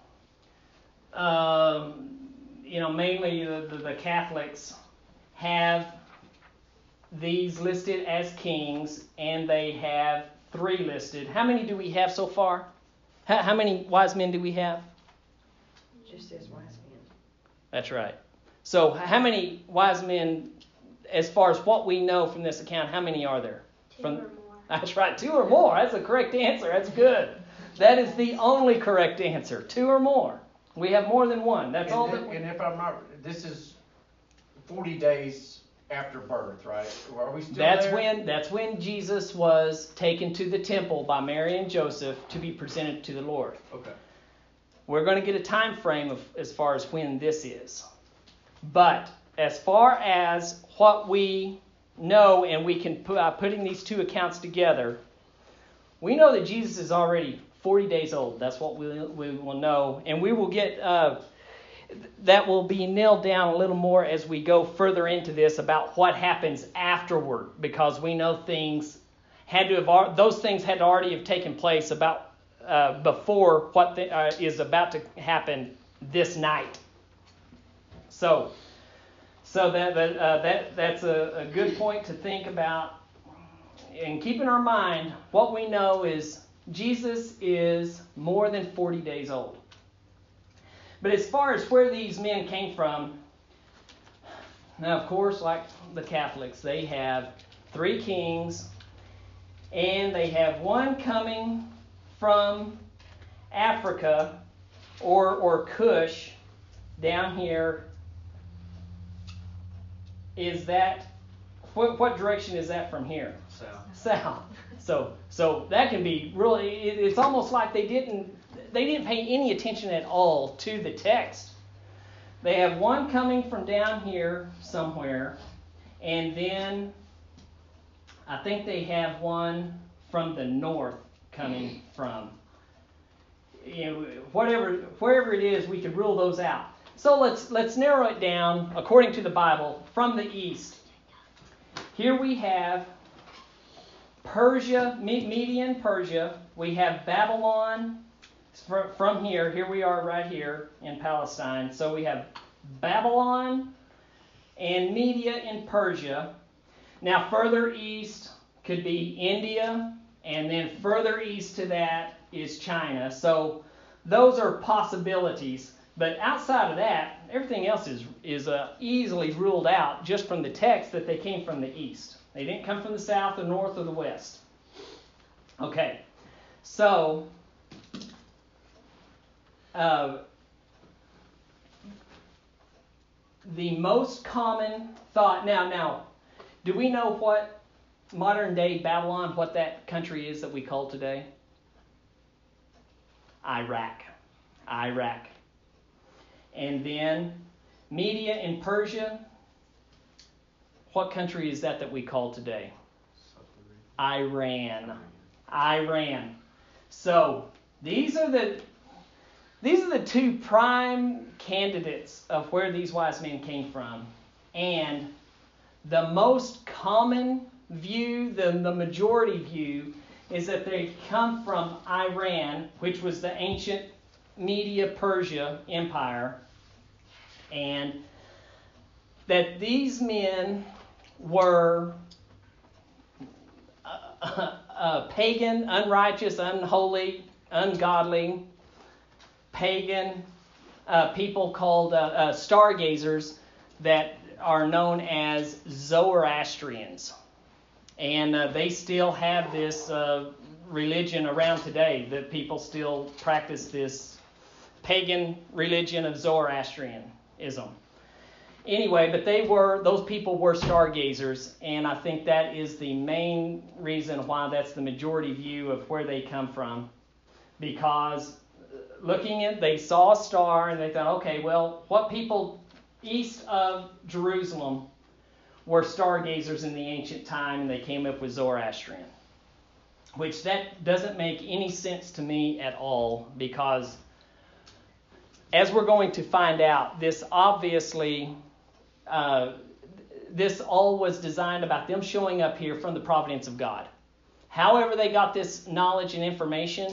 mainly the Catholics have these listed as kings, and they have 3 listed. How many do we have so far? How many wise men do we have? Just as wise men. That's right. So how many wise men, as far as what we know from this account, how many are there? 2 or more. That's right, 2 or more. That's the correct answer. That's good. That is the only correct answer. 2 or more. We have more than one. That's all. And if I'm not, this is 40 days after birth, right? Are we still there? That's when Jesus was taken to the temple by Mary and Joseph to be presented to the Lord. Okay. We're going to get a time frame of as far as when this is. But as far as what we know, and we can putting these 2 accounts together, we know that Jesus is already 40 days old. That's what we will know, and we will get that will be nailed down a little more as we go further into this about what happens afterward, because we know things those things had to already have taken place about before what is about to happen this night. So that's a good point to think about, and keep in our mind what we know is Jesus is more than 40 days old. But as far as where these men came from, now of course, like the Catholics, they have 3 kings, and they have one coming from Africa or Kush down here. Is that what direction is that from here? South. So that can be really. It's almost like they didn't pay any attention at all to the text. They have one coming from down here somewhere, and then I think they have one from the north coming from. Wherever it is, we could rule those out. So let's narrow it down according to the Bible from the east. Here we have Persia, Median Persia. We have Babylon from here. Here we are right here in Palestine. So we have Babylon and Media in Persia. Now further east could be India, and then further east to that is China. So those are possibilities. But outside of that, everything else is easily ruled out just from the text that they came from the east. They didn't come from the south, the north, or the west. Okay, so the most common thought now, do we know what modern day Babylon, what that country is that we call today? Iraq. Iraq. And then Media and Persia. What country is that we call today? Iran. So these are the two prime candidates of where these wise men came from. And the most common view, the majority view, is that they come from Iran, which was the ancient Media-Persia Empire, and that these men were pagan, unrighteous, unholy, ungodly, pagan people called stargazers that are known as Zoroastrians. And they still have this religion around today, that people still practice this pagan religion of Zoroastrianism. Anyway, but those people were stargazers, and I think that is the main reason why that's the majority view of where they come from. Because they saw a star and they thought, okay, well, what people east of Jerusalem were stargazers in the ancient time, and they came up with Zoroastrian. Which that doesn't make any sense to me at all, because as we're going to find out, this obviously, this all was designed about them showing up here from the providence of God. However they got this knowledge and information,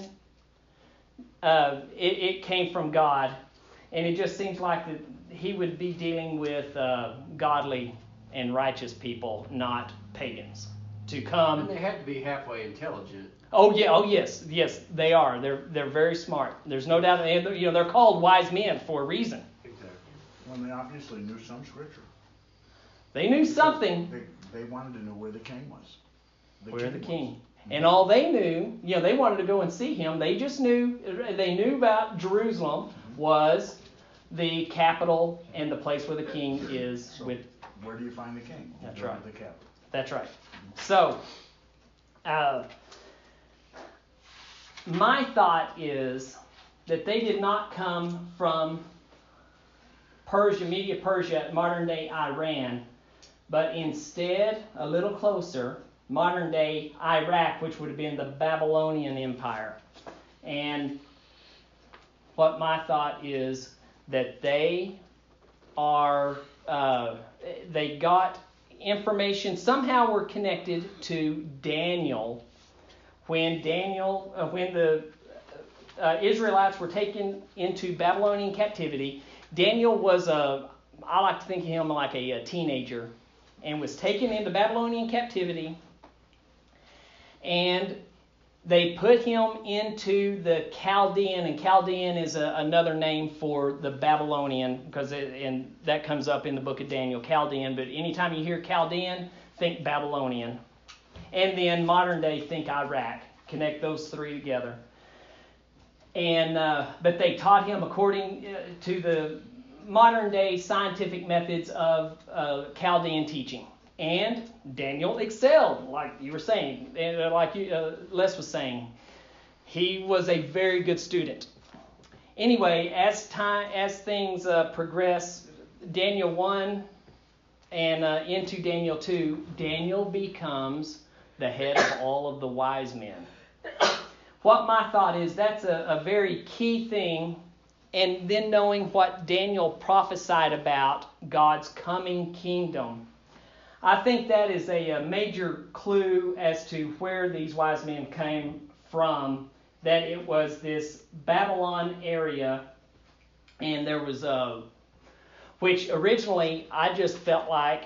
it came from God, and it just seems like that he would be dealing with godly and righteous people, not pagans, to come. And they had to be halfway intelligent. Oh yes, they are. They're very smart. There's no doubt. They're called wise men for a reason. Exactly. Well, they obviously knew some scripture. They knew something. They wanted to know where the king was. Where the king. And all they knew, they wanted to go and see him. They just knew about Jerusalem was the capital and the place where the king is. So where do you find the king? That's right. The capital. That's right. So, my thought is that they did not come from Persia, Media Persia, modern day Iran, but instead, a little closer, modern day Iraq, which would have been the Babylonian Empire. And what my thought is that they got information, somehow were connected to Daniel. When the Israelites were taken into Babylonian captivity, Daniel was I like to think of him like a teenager, and was taken into Babylonian captivity, and they put him into the Chaldean, and Chaldean is another name for the Babylonian, and that comes up in the book of Daniel, Chaldean. But anytime you hear Chaldean, think Babylonian. And then modern day, think Iraq. Connect those three together. And but they taught him according to the modern day scientific methods of Chaldean teaching. And Daniel excelled, like you were saying, and like Les was saying. He was a very good student. Anyway, as things progress, Daniel 1 and into Daniel 2, Daniel becomes the head of all of the wise men. What my thought is, that's a very key thing. And then knowing what Daniel prophesied about God's coming kingdom, I think that is a major clue as to where these wise men came from, that it was this Babylon area, and there was which originally I just felt like,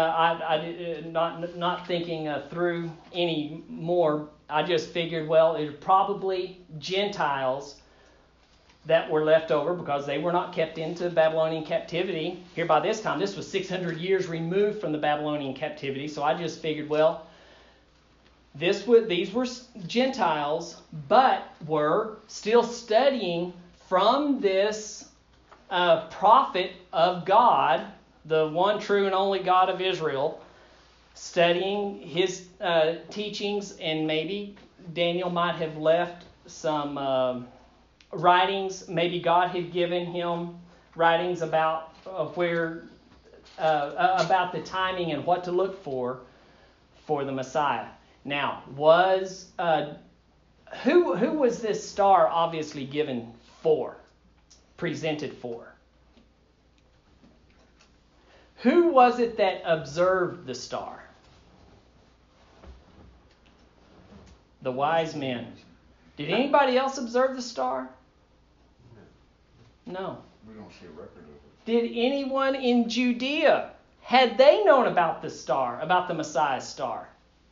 not thinking through any more, I just figured, well, it was probably Gentiles that were left over because they were not kept into Babylonian captivity. Here by this time, this was 600 years removed from the Babylonian captivity. So I just figured, well, these were Gentiles, but were still studying from this prophet of God, the one true and only God of Israel, studying his teachings, and maybe Daniel might have left some writings. Maybe God had given him writings about about the timing and what to look for the Messiah. Now, who was this star obviously given for, presented for? Who was it that observed the star? The wise men. Did anybody else observe the star? No. We don't see a record of it. Did anyone in Judea, had they known about the star, about the Messiah's star?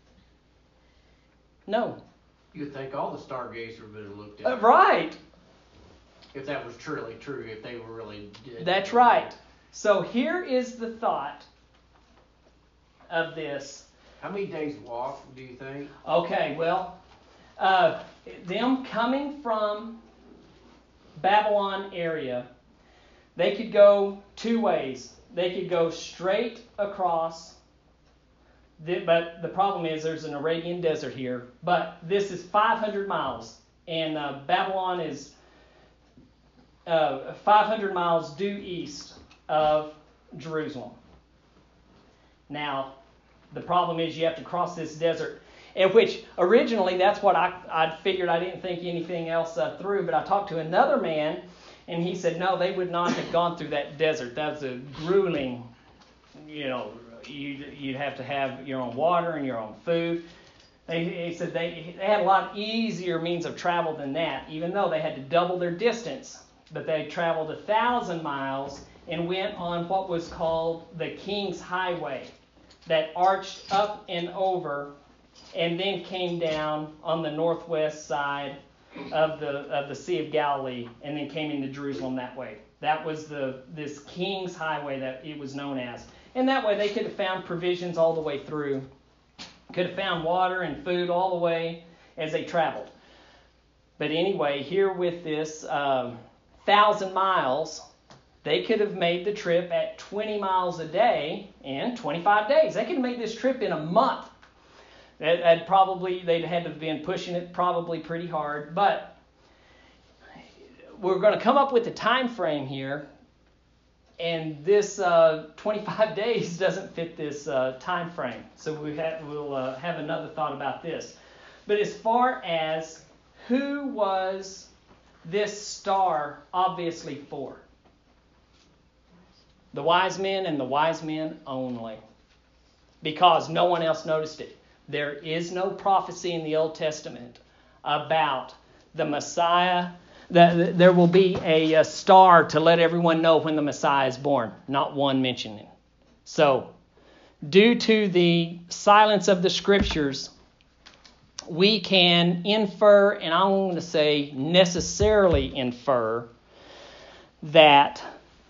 No. You'd think all the stargazers would have looked at it. Right. If that was truly true, if they were really dead. That's right. So here is the thought of this. How many days walk, do you think? Okay, well, them coming from Babylon area, they could go two ways. They could go straight across, but the problem is there's an Arabian desert here, but this is 500 miles, and Babylon is 500 miles due east of Jerusalem. Now, the problem is you have to cross this desert, in which originally that's what I figured. I didn't think anything else through, but I talked to another man, and he said, no, they would not have gone through that desert. That's a grueling, you'd have to have your own water and your own food. He said they had a lot easier means of travel than that, even though they had to double their distance. But they traveled 1,000 miles and went on what was called the King's Highway, that arched up and over and then came down on the northwest side of the Sea of Galilee and then came into Jerusalem that way. That was this King's Highway that it was known as. And that way they could have found provisions all the way through, could have found water and food all the way as they traveled. But anyway, here with this 1,000 miles, they could have made the trip at 20 miles a day in 25 days. They could have made this trip in a month. They'd had to have been pushing it probably pretty hard. But we're going to come up with a time frame here. And this 25 days doesn't fit this time frame. So we'll have another thought about this. But as far as who was this star obviously for? The wise men and the wise men only. Because no one else noticed it. There is no prophecy in the Old Testament about the Messiah. There will be a star to let everyone know when the Messiah is born. Not one mentioning. So, due to the silence of the Scriptures, we can infer, and I'm going to say necessarily infer, that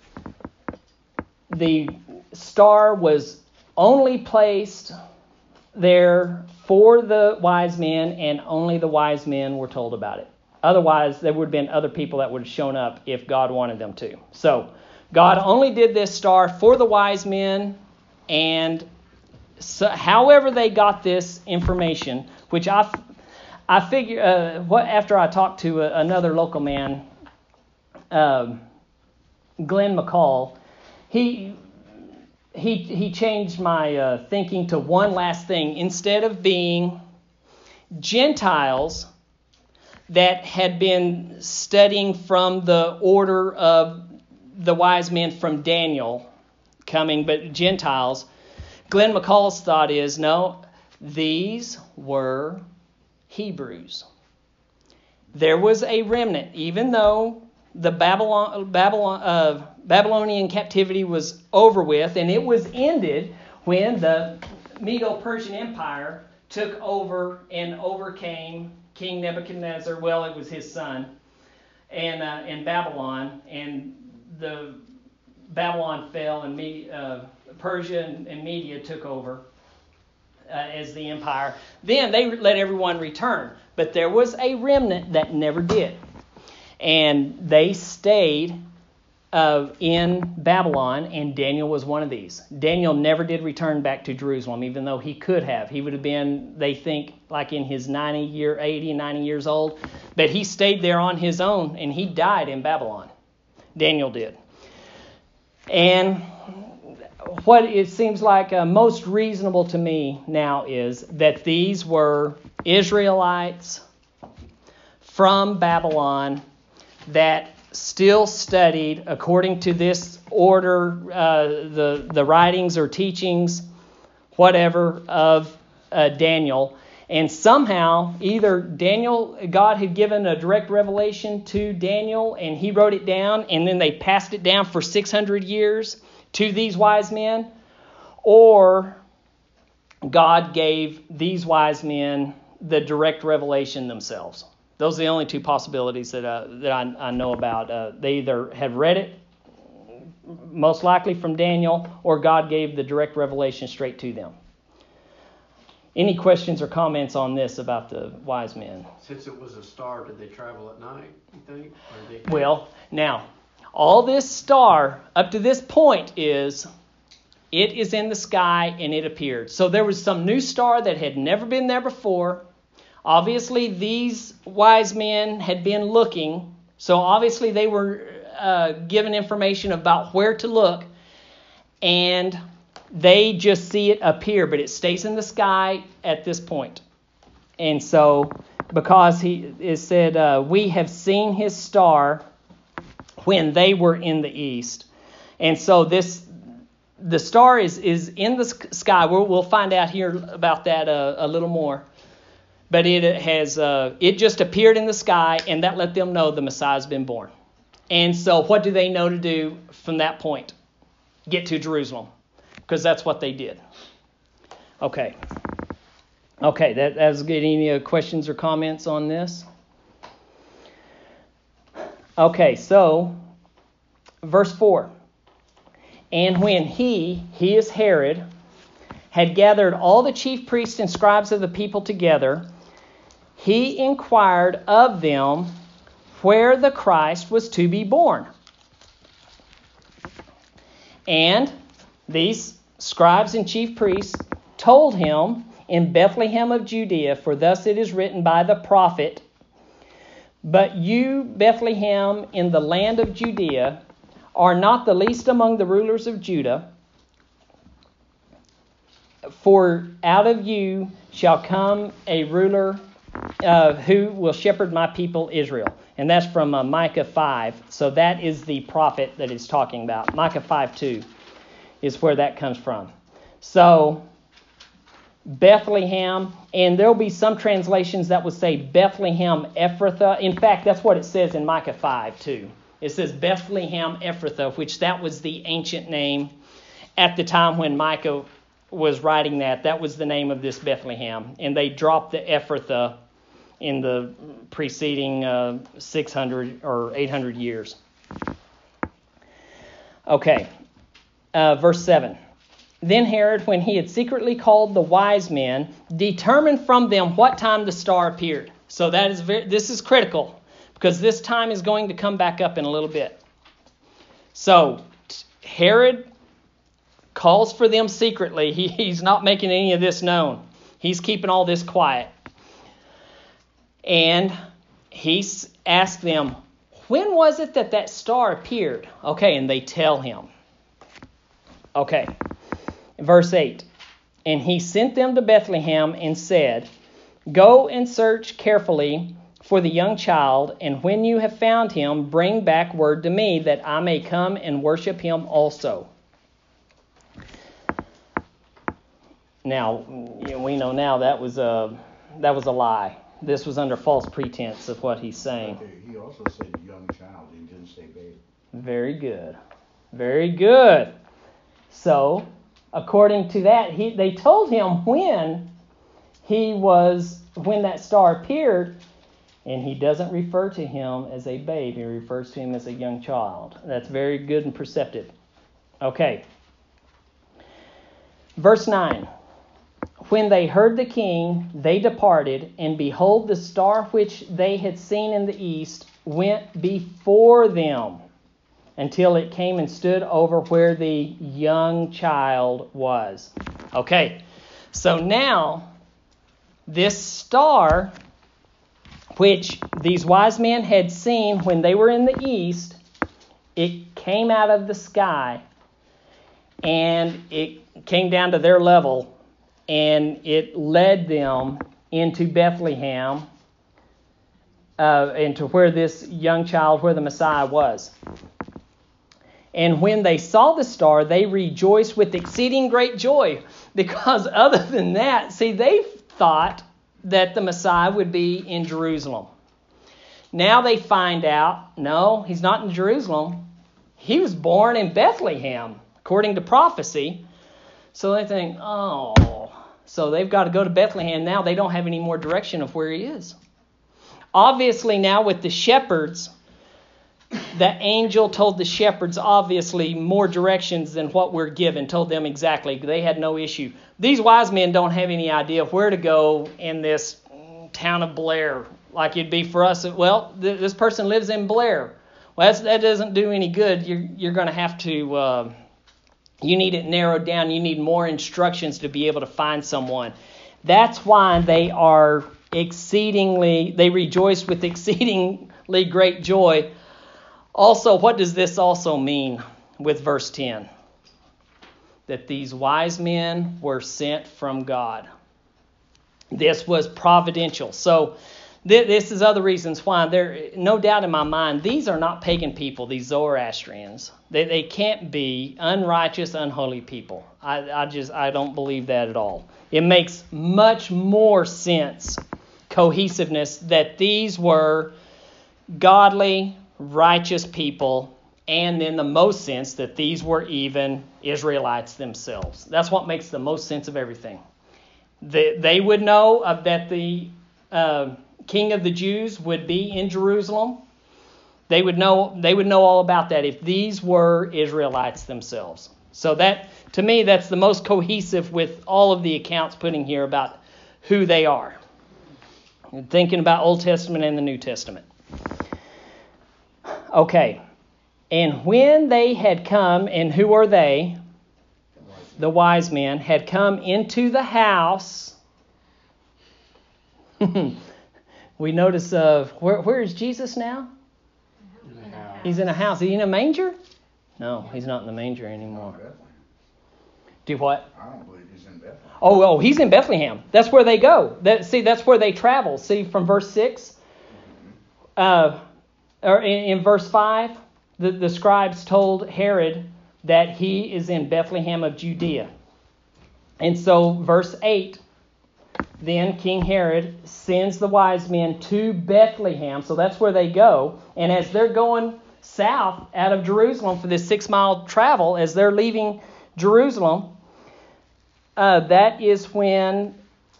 the star was only placed there for the wise men, and only the wise men were told about it. Otherwise, there would have been other people that would have shown up if God wanted them to. So, God only did this star for the wise men, and so, however they got this information, which I figure, after I talked to another local man, Glenn McCall, he changed my thinking to one last thing. Instead of being Gentiles that had been studying from the order of the wise men from Daniel coming, but Gentiles, Glenn McCall's thought is, no, these were Hebrews. There was a remnant, even though the Babylonian captivity was over with, and it was ended when the Medo-Persian Empire took over and overcame King Nebuchadnezzar. Well, it was his son, and Babylon, and the Babylon fell, and Persia and Media took over as the empire. Then they let everyone return, but there was a remnant that never did. And they stayed in Babylon, and Daniel was one of these. Daniel never did return back to Jerusalem, even though he could have. He would have been, they think, like in his 90 years old. But he stayed there on his own, and he died in Babylon. Daniel did. And what it seems like most reasonable to me now is that these were Israelites from Babylon that still studied according to this order, the writings or teachings, whatever, of Daniel. And somehow, either God had given a direct revelation to Daniel and he wrote it down, and then they passed it down for 600 years to these wise men, or God gave these wise men the direct revelation themselves. Those are the only two possibilities that I know about. They either had read it, most likely from Daniel, or God gave the direct revelation straight to them. Any questions or comments on this about the wise men? Since it was a star, did they travel at night, you think? Well, now, all this star, up to this point, it is in the sky and it appeared. So there was some new star that had never been there before. Obviously, these wise men had been looking. So obviously they were given information about where to look. And they just see it appear, but it stays in the sky at this point. And so, because it said, we have seen his star when they were in the east. And so the star is in the sky. We'll find out here about that a little more. But it just appeared in the sky, and that let them know the Messiah's been born. And so what do they know to do from that point? Get to Jerusalem. Because that's what they did. Okay, that's good. Any questions or comments on this? Okay, so verse 4. And when he is Herod, had gathered all the chief priests and scribes of the people together, he inquired of them where the Christ was to be born. And these scribes and chief priests told him, in Bethlehem of Judea, for thus it is written by the prophet, but you, Bethlehem, in the land of Judea, are not the least among the rulers of Judah, for out of you shall come a ruler who will shepherd my people Israel. And that's from Micah 5. So that is the prophet that it's talking about. Micah 5:2 is where that comes from. So Bethlehem, and there'll be some translations that will say Bethlehem Ephrathah. In fact, that's what it says in Micah 5 too. It says Bethlehem Ephrathah, which that was the ancient name at the time when Micah was writing that. That was the name of this Bethlehem. And they dropped the Ephrathah in the preceding 600 or 800 years. Okay, verse 7. Then Herod, when he had secretly called the wise men, determined from them what time the star appeared. So this is critical, because this time is going to come back up in a little bit. So Herod calls for them secretly. He's not making any of this known. He's keeping all this quiet. And he asked them, when was it that star appeared? Okay, and they tell him. Okay, verse 8. And he sent them to Bethlehem and said, go and search carefully for the young child, and when you have found him, bring back word to me, that I may come and worship him also. Now, we know now that was a lie. This was under false pretense of what he's saying. He also said young child. He didn't say baby. Very good. Very good. So, according to that, they told him when that star appeared, and he doesn't refer to him as a babe. He refers to him as a young child. That's very good and perceptive. Okay. Verse 9. When they heard the king, they departed, and behold, the star which they had seen in the east went before them until it came and stood over where the young child was. Okay, so now this star, which these wise men had seen when they were in the east, it came out of the sky and it came down to their level and it led them into Bethlehem, into where this young child, where the Messiah was. And when they saw the star, they rejoiced with exceeding great joy, because other than that, see, they thought that the Messiah would be in Jerusalem. Now they find out, no, he's not in Jerusalem. He was born in Bethlehem, according to prophecy. So they think, oh, so they've got to go to Bethlehem. Now they don't have any more direction of where he is. Obviously now with the shepherds, the angel told the shepherds obviously more directions than what we're given, told them exactly. They had no issue. These wise men don't have any idea where to go in this town of Blair. Like it'd be for us, well, this person lives in Blair. Well, that doesn't do any good. You're going to have to, you need it narrowed down. You need more instructions to be able to find someone. That's why they rejoice with exceedingly great joy. Also, what does this also mean with verse 10? That these wise men were sent from God. This was providential. So this is other reasons why. There, no doubt in my mind, these are not pagan people, these Zoroastrians. They can't be unrighteous, unholy people. I don't believe that at all. It makes much more sense, cohesiveness, that these were godly, righteous people, and in the most sense that these were even Israelites themselves. That's what makes the most sense of everything. They would know that the King of the Jews would be in Jerusalem. They would know all about that if these were Israelites themselves. So that, to me, that's the most cohesive with all of the accounts putting here about who they are. Thinking about Old Testament and the New Testament. Okay, and when they had come, and who are they? The wise men had come into the house. We notice, where is Jesus now? In the house. He's in a house. Is he in a manger? No, he's not in the manger anymore. Do what? I don't believe he's in Bethlehem. Oh, he's in Bethlehem. That's where they go. That's where they travel. See, from verse 6. Or in verse 5, the scribes told Herod that he is in Bethlehem of Judea. And so verse 8, then King Herod sends the wise men to Bethlehem. So that's where they go. And as they're going south out of Jerusalem for this 6-mile travel, as they're leaving Jerusalem, that is when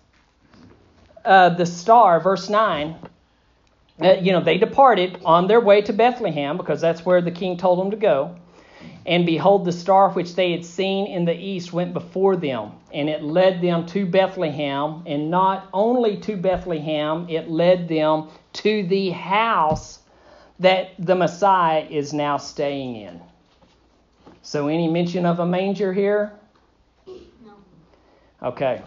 the star, verse 9, they departed on their way to Bethlehem, because that's where the king told them to go. And behold, the star which they had seen in the east went before them, and it led them to Bethlehem. And not only to Bethlehem, it led them to the house that the Messiah is now staying in. So any mention of a manger here? No. Okay.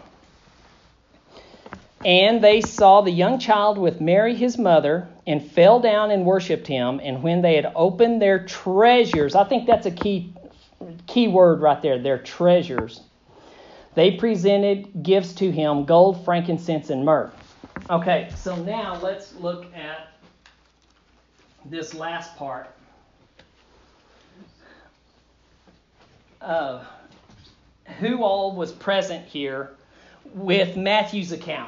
And they saw the young child with Mary his mother, and fell down and worshipped him. And when they had opened their treasures, I think that's a key word right there, their treasures, they presented gifts to him, gold, frankincense, and myrrh. Okay, so now let's look at this last part. Who all was present here with Matthew's account?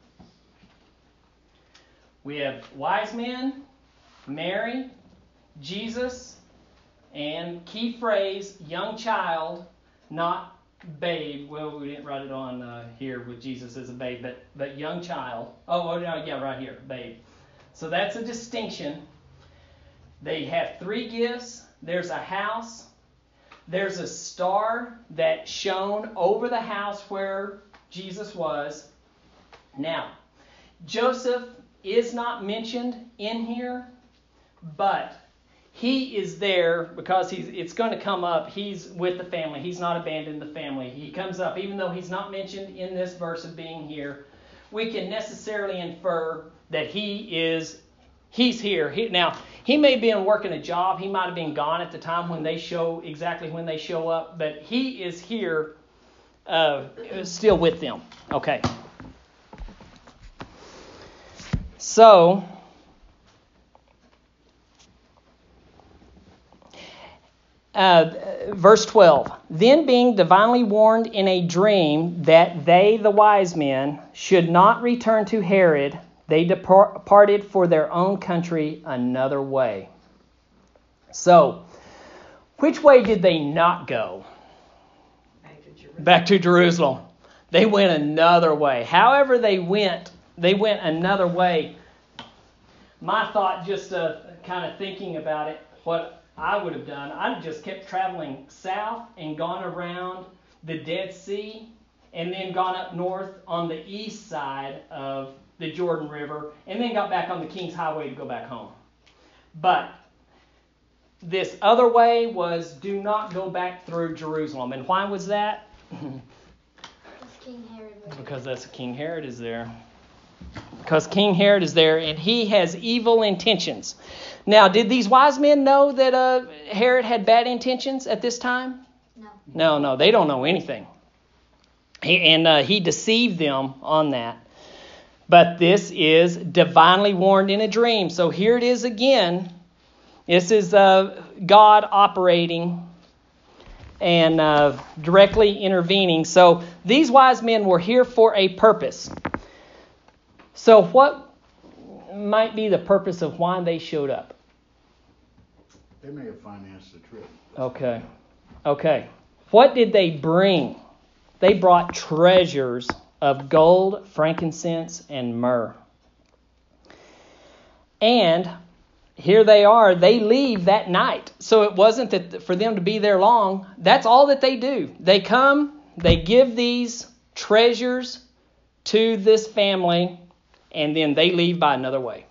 We have wise men, Mary, Jesus, and key phrase, young child, not babe. Well, we didn't write it on here with Jesus as a babe, but young child. Oh, no, yeah, right here, babe. So that's a distinction. They have 3 gifts. There's a house. There's a star that shone over the house where Jesus was. Now, Joseph is not mentioned in here, but he is there because it's going to come up. He's with the family. He's not abandoned the family. He comes up, even though he's not mentioned in this verse of being here. We can necessarily infer that he's here. Now, he may have been working a job. He might have been gone at the time when they show up. But he is here still with them. Okay. So, verse 12. Then being divinely warned in a dream that they, the wise men, should not return to Herod, they departed for their own country another way. So, which way did they not go? Back to Jerusalem. They went another way. However they went another way. My thought, just kind of thinking about it, what I would have done, I'd have just kept traveling south and gone around the Dead Sea and then gone up north on the east side of the Jordan River and then got back on the King's Highway to go back home. But this other way was do not go back through Jerusalem. And why was that? Because that's King Herod is there. Because King Herod is there and he has evil intentions. Now, did these wise men know that Herod had bad intentions at this time? No, they don't know anything. He deceived them on that. But this is divinely warned in a dream. So here it is again. This is God operating and directly intervening. So these wise men were here for a purpose. So what might be the purpose of why they showed up? They may have financed the trip. Okay. What did they bring? They brought treasures of gold, frankincense, and myrrh. And here they are. They leave that night. So it wasn't that for them to be there long. That's all that they do. They come, they give these treasures to this family, and then they leave by another way.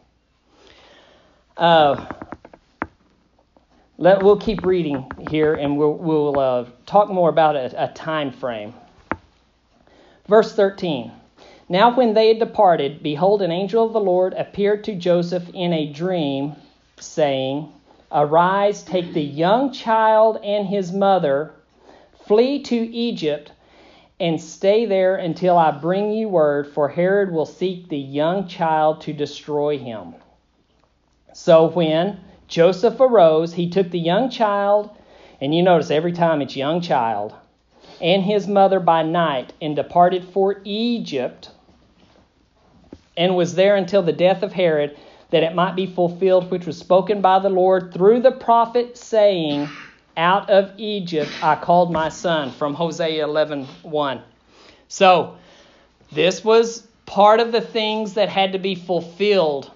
We'll keep reading here, and we'll talk more about a time frame. Verse 13. Now when they had departed, behold, an angel of the Lord appeared to Joseph in a dream, saying, Arise, take the young child and his mother, flee to Egypt, and stay there until I bring you word, for Herod will seek the young child to destroy him. So when Joseph arose, he took the young child, and you notice every time it's young child, and his mother by night, and departed for Egypt, and was there until the death of Herod, that it might be fulfilled which was spoken by the Lord through the prophet, saying, Out of Egypt I called my son, from Hosea 11:1. So, this was part of the things that had to be fulfilled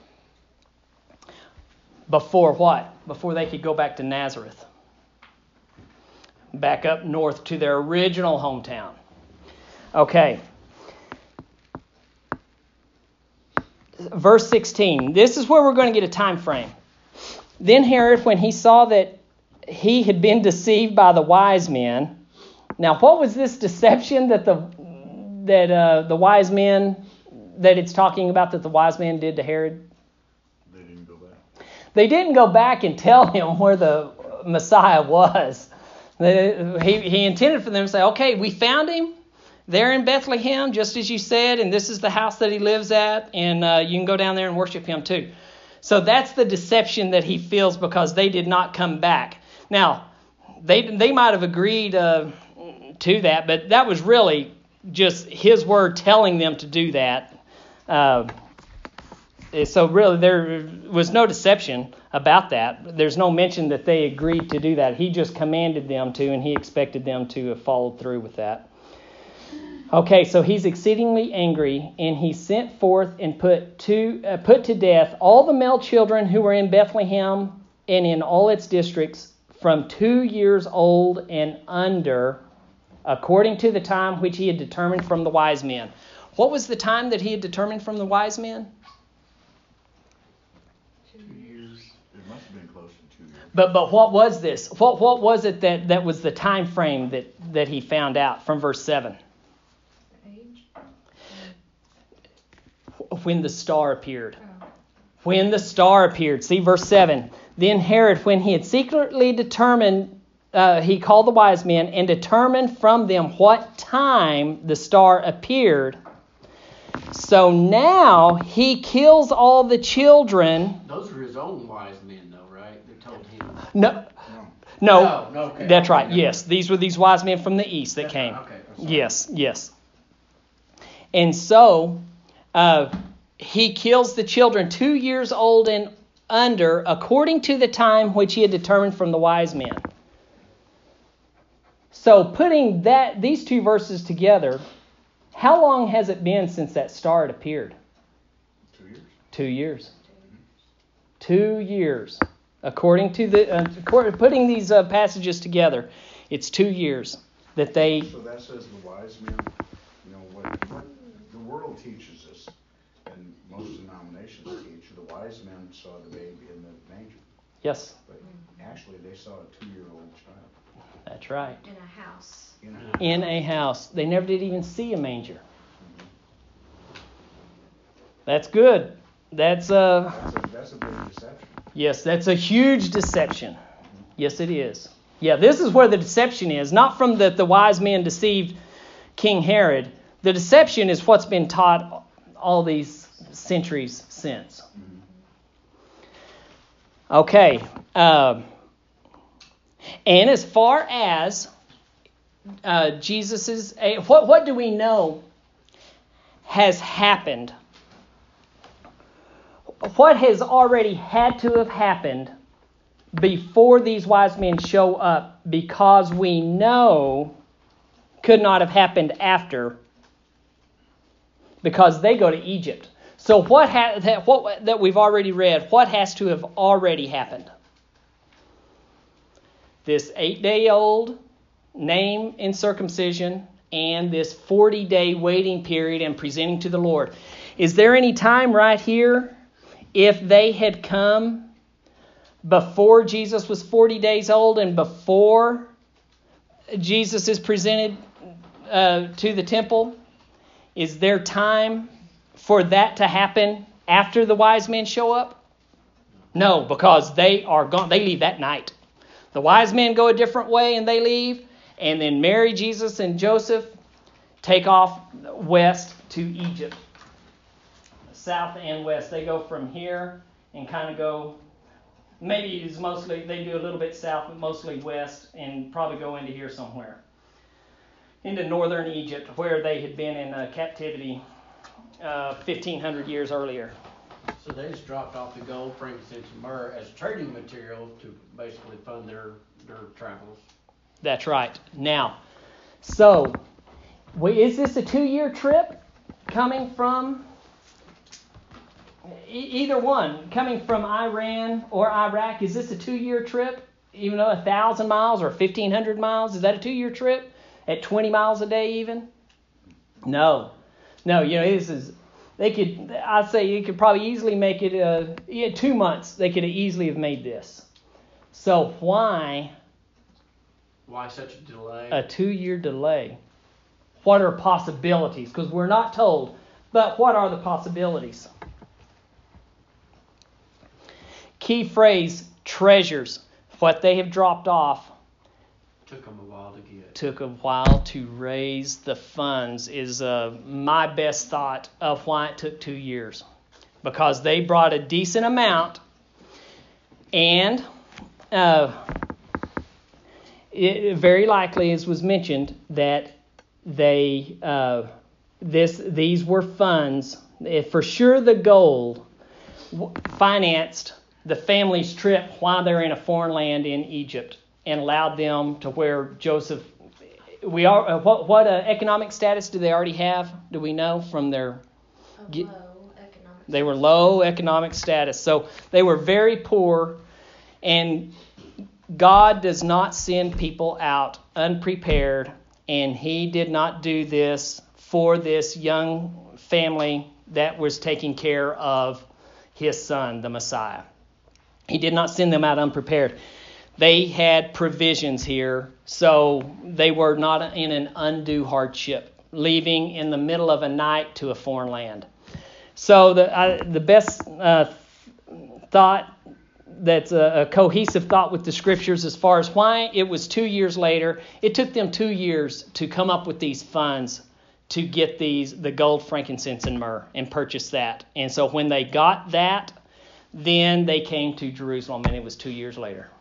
before what? Before they could go back to Nazareth. Back up north to their original hometown. Okay. Verse 16. This is where we're going to get a time frame. Then Herod, when he saw that he had been deceived by the wise men. Now, what was this deception that the wise men, that it's talking about that the wise men did to Herod? They didn't go back. They didn't go back and tell him where the Messiah was. He intended for them to say, okay, we found him there in Bethlehem, just as you said, and this is the house that he lives at, and you can go down there and worship him too. So that's the deception that he feels because they did not come back. Now, they might have agreed to that, but that was really just his word telling them to do that. So really there was no deception about that. There's no mention that they agreed to do that. He just commanded them to, and he expected them to have followed through with that. Okay, so he's exceedingly angry, and he sent forth and put to death all the male children who were in Bethlehem and in all its districts from 2 years old and under, according to the time which he had determined from the wise men. What was the time that he had determined from the wise men? 2 years. It must have been close to 2 years. But what was this? What was it that was the time frame that he found out from verse 7? Age? When the star appeared. When the star appeared. See verse 7. Then Herod, when he had secretly determined, he called the wise men and determined from them what time the star appeared. So now he kills all the children. Those were his own wise men, though, right? They told him. No, okay. that's right. Yes, these were these wise men from the east that came. Okay. Yes. And so he kills the children 2 years old and under, according to the time which he had determined from the wise men. So putting these two verses together, how long has it been since that star had appeared? 2 years. 2 years. 2 years. According to putting these passages together, it's 2 years that they. So that says the wise men. What the world teaches us, and most denominations teach, the wise men saw the baby in the manger. Yes. But actually, they saw a 2-year-old child. That's right. In a house. In a house. They never did even see a manger. That's good. That's a big deception. Yes, that's a huge deception. Yes, it is. Yeah, this is where the deception is. Not from that the wise men deceived King Herod. The deception is what's been taught all these centuries since. Okay. And as far as Jesus's, what do we know has happened? What has already had to have happened before these wise men show up, because we know could not have happened after, because they go to Egypt. So what that we've already read, what has to have already happened? This 8-day-old name in circumcision and this 40-day waiting period and presenting to the Lord. Is there any time right here, if they had come before Jesus was 40 days old and before Jesus is presented to the temple, is there time for that to happen after the wise men show up? No, because they are gone. They leave that night. The wise men go a different way and they leave, and then Mary, Jesus, and Joseph take off west to Egypt. South and west. They go from here and kind of go, maybe it's mostly, they do a little bit south, but mostly west, and probably go into here somewhere. Into northern Egypt, where they had been in captivity 1,500 years earlier. So they just dropped off the gold, frankincense, and myrrh as trading material to basically fund their travels. That's right. Now, so, is this a 2-year trip coming from either one? Coming from Iran or Iraq, is this a 2-year trip? Even though 1,000 miles or 1,500 miles, is that a 2-year trip? At 20 miles a day even? No, this is, I'd say you could probably easily make it 2 months. They could easily have made this. So why such a delay? A 2-year delay. What are possibilities? Because we're not told, but what are the possibilities? Key phrase, treasures. What they have dropped off. Took them a while to get. Took a while to raise the funds is my best thought of why it took 2 years. Because they brought a decent amount, and it very likely, as was mentioned, that these were funds. For sure, the gold financed the family's trip while they're in a foreign land in Egypt, and allowed them to where Joseph. What economic status do they already have? Do we know from their? Low economic. They were low economic status, so they were very poor, and God does not send people out unprepared, and He did not do this for this young family that was taking care of His Son, the Messiah. He did not send them out unprepared. they had provisions here, so they were not in an undue hardship, leaving in the middle of a night to a foreign land. So the best thought that's a cohesive thought with the scriptures as far as why it was 2 years later. It took them 2 years to come up with these funds to get the gold, frankincense, and myrrh and purchase that. And so when they got that, then they came to Jerusalem, and it was 2 years later.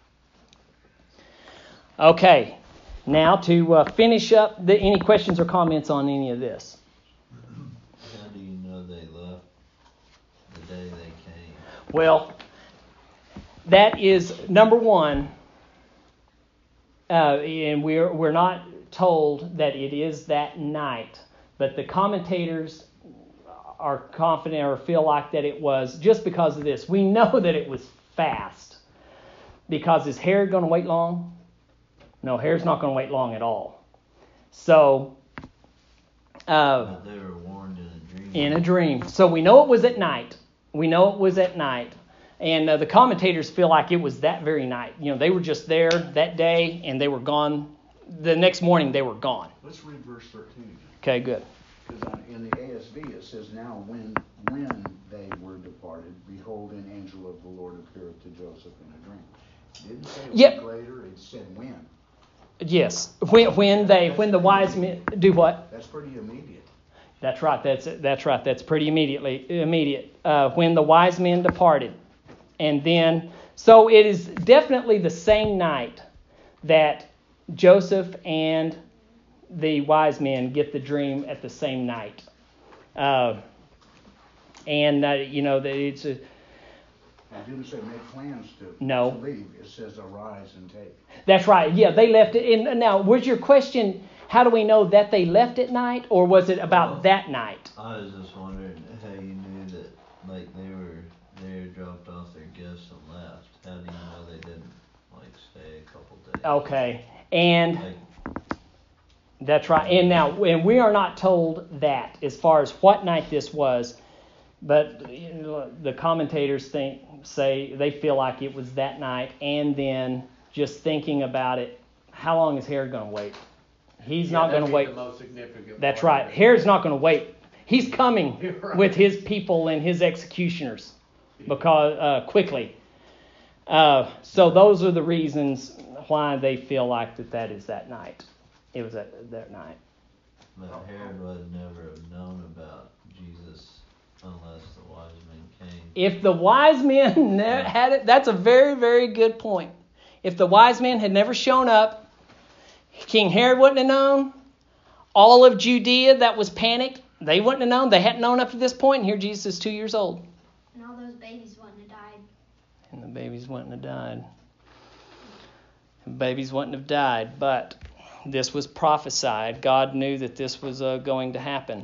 Okay, now to finish up, any questions or comments on any of this? How do you know they left the day they came? Well, that is number one, and we're not told that it is that night, but the commentators are confident or feel like that it was just because of this. We know that it was fast, because is Herod going to wait long? No, Herod's not going to wait long at all. So, But they were warned in a dream. In a dream. So we know it was at night. And the commentators feel like it was that very night. They were just there that day, and they were gone. The next morning, they were gone. Let's read verse 13 again. Okay, good. Because in the ASV it says, now when they were departed, behold, an angel of the Lord appeared to Joseph in a dream. It didn't say a week later, it said when. Yes, when the wise men do what? That's pretty immediate. That's right. That's right. That's pretty immediate. When the wise men departed, and then so it is definitely the same night that Joseph and the wise men get the dream at the same night, that it's a. It didn't say make plans to leave. It says arise and take. That's right. Yeah, they left it. And now, was your question, how do we know that they left at night, or was it about that night? I was just wondering how you knew that, like, they dropped off their gifts and left. How do you know they didn't, like, stay a couple days? Okay, and that's right. And we are not told that as far as what night this was, but the commentators say they feel like it was that night. And then just thinking about it, how long is Herod going to wait? He's not going to wait. The most significant That's right. Herod's not going to wait. He's coming with his people and his executioners because quickly. So those are the reasons why they feel like that is that night. It was that night. But Herod would never have known about Jesus unless the wise men came. If the wise men had it, that's a very, very good point. If the wise men had never shown up, King Herod wouldn't have known. All of Judea that was panicked, they wouldn't have known. They hadn't known up to this point. And here Jesus is 2 years old. And all those babies wouldn't have died. And the babies wouldn't have died. The babies wouldn't have died. But this was prophesied. God knew that this was going to happen.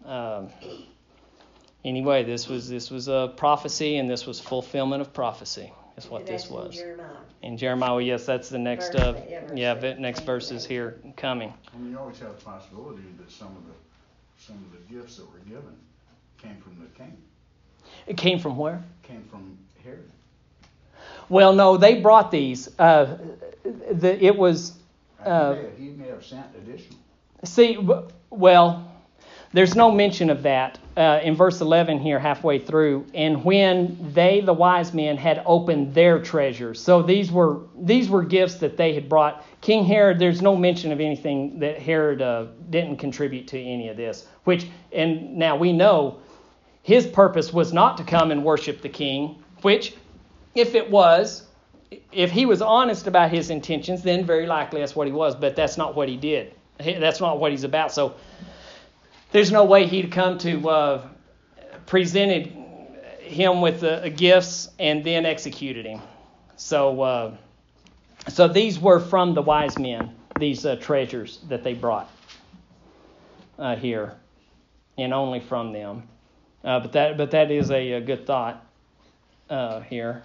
Anyway, this was a prophecy, and this was fulfillment of prophecy. Is what this was. In Jeremiah, yes, that's the next. Next verses here coming. And you always have the possibility that some of the gifts that were given came from the king. It came from where? Came from Herod. Well, no, they brought these. It was. He may have sent additional. See, well, there's no mention of that in verse 11 here, halfway through. And when the wise men, had opened their treasures, so these were gifts that they had brought. King Herod, there's no mention of anything that Herod didn't contribute to any of this. And now we know his purpose was not to come and worship the king. Which, if he was honest about his intentions, then very likely that's what he was. But that's not what he did. That's not what he's about. So there's no way he'd come to presented him with the gifts and then executed him. So these were from the wise men, these treasures that they brought here, and only from them. But that is a good thought here.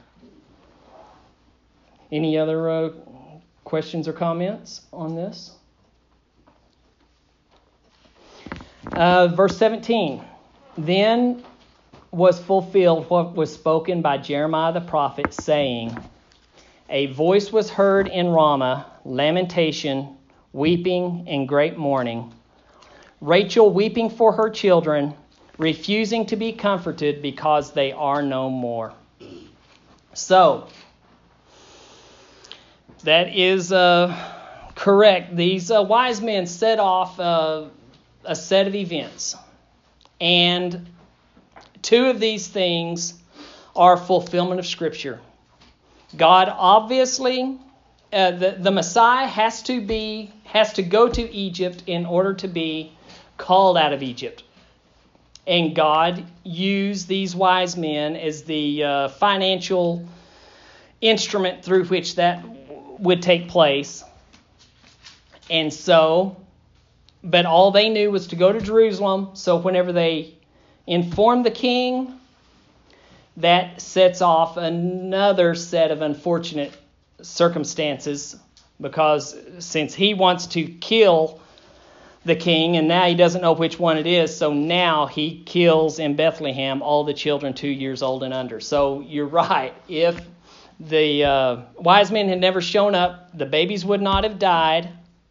Any other questions or comments on this? Verse 17. Then was fulfilled what was spoken by Jeremiah the prophet, saying, A voice was heard in Ramah, lamentation, weeping, and great mourning. Rachel weeping for her children, refusing to be comforted because they are no more. So, that is correct. These wise men set off a set of events. And two of these things are fulfillment of Scripture. God obviously, the Messiah has to go to Egypt in order to be called out of Egypt. And God used these wise men as the financial instrument through which that would take place. And so, but all they knew was to go to Jerusalem. So whenever they informed the king, that sets off another set of unfortunate circumstances, because since he wants to kill the king, and now he doesn't know which one it is, so now he kills in Bethlehem all the children 2 years old and under. So you're right. If the wise men had never shown up, the babies would not have died.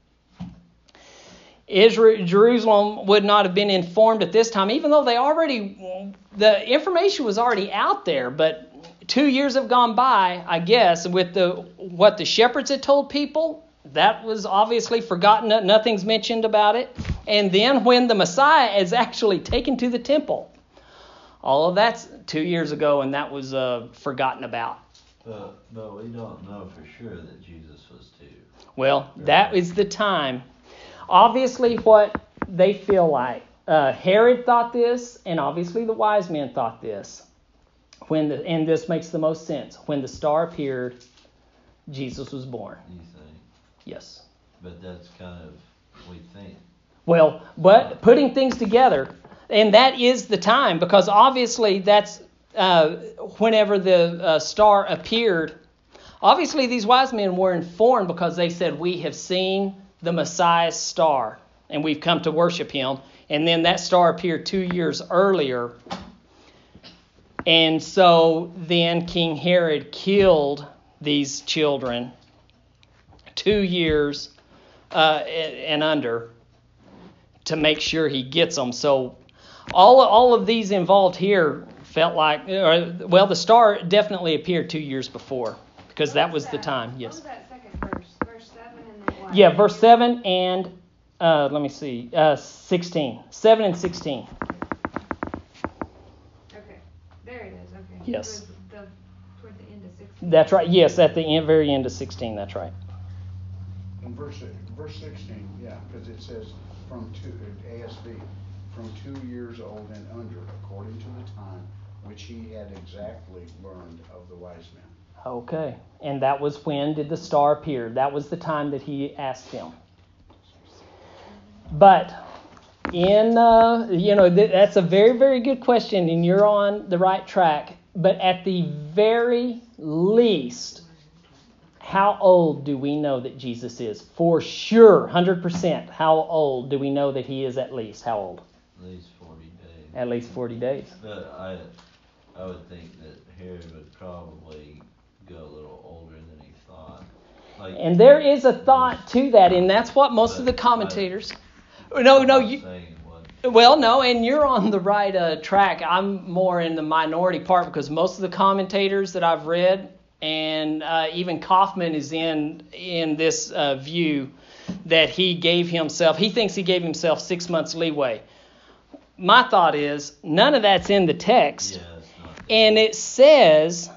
Jerusalem would not have been informed at this time, even though the information was already out there. But 2 years have gone by, I guess, with what the shepherds had told people. That was obviously forgotten. Nothing's mentioned about it. And then when the Messiah is actually taken to the temple, all of that's 2 years ago, and that was forgotten about. But we don't know for sure that Jesus was 2. Well, that is the time. Obviously, what they feel like. Herod thought this, and obviously the wise men thought this. And this makes the most sense. When the star appeared, Jesus was born. You think? Yes. But that's kind of, we think. Well, but putting things together, and that is the time, because obviously that's whenever the star appeared. Obviously, these wise men were informed because they said, "We have seen the Messiah's star, and we've come to worship him." And then that star appeared 2 years earlier. And so then King Herod killed these children 2 years and under to make sure he gets them. So all of these involved here felt like, the star definitely appeared 2 years before, because that was the time. Yes. What was that second verse? Verse 7 and then what? Yeah, verse 7 and, 16. 7 and 16. Okay. There it is. Okay. Yes. Toward the end of 16. That's right. Yes, at the very end of 16. That's right. In verse 16, yeah, because it says from ASV, from 2 years old and under, according to the time which he had exactly learned of the wise men. Okay. And that was when did the star appear? That was the time that he asked them. But that's a very, very good question, and you're on the right track. But at the very least, how old do we know that Jesus is? For sure, 100%. How old do we know that he is at least? How old? At least 40 days. At least 40 days. But I would think that Herod would probably go a little older than he thought. And there is a thought to that, and that's what most of the commentators... No, and you're on the right track. I'm more in the minority part, because most of the commentators that I've read, and even Kaufman is in this view that he thinks he gave himself 6 months leeway. My thought is, none of that's in the text. Yeah, it's not. And it says,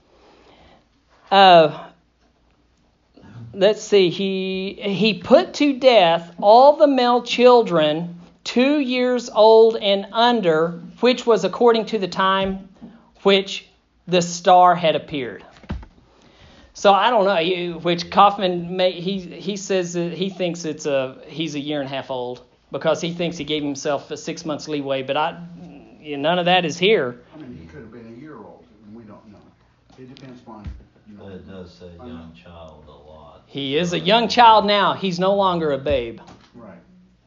let's see, he put to death all the male children 2 years old and under, which was according to the time which the star had appeared. So I don't know, which Kaufman he says that he thinks he's a year and a half old, because he thinks he gave himself 6 months leeway, but none of that is here. I mean, he could have been a year old, and we don't know. It depends on. But it does say young child a lot. He is a young child now. He's no longer a babe. Right.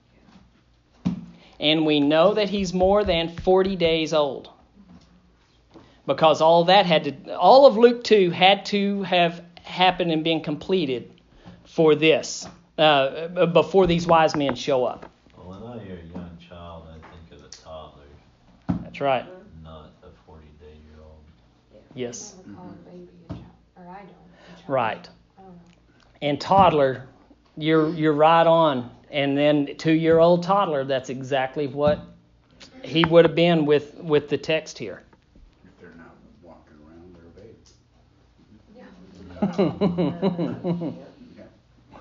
And we know that he's more than 40 days old, because all of Luke 2 had to have happened and been completed for this, before these wise men show up. Well, when I hear a young child, I think of a toddler. That's right. Not a 40-day-old. Yes. I never call a baby a child, or I don't. A child. Right. I don't know. And toddler, you're right on. And then 2-year-old toddler, that's exactly what he would have been with the text here. If they're not walking around, they're a baby. Yeah.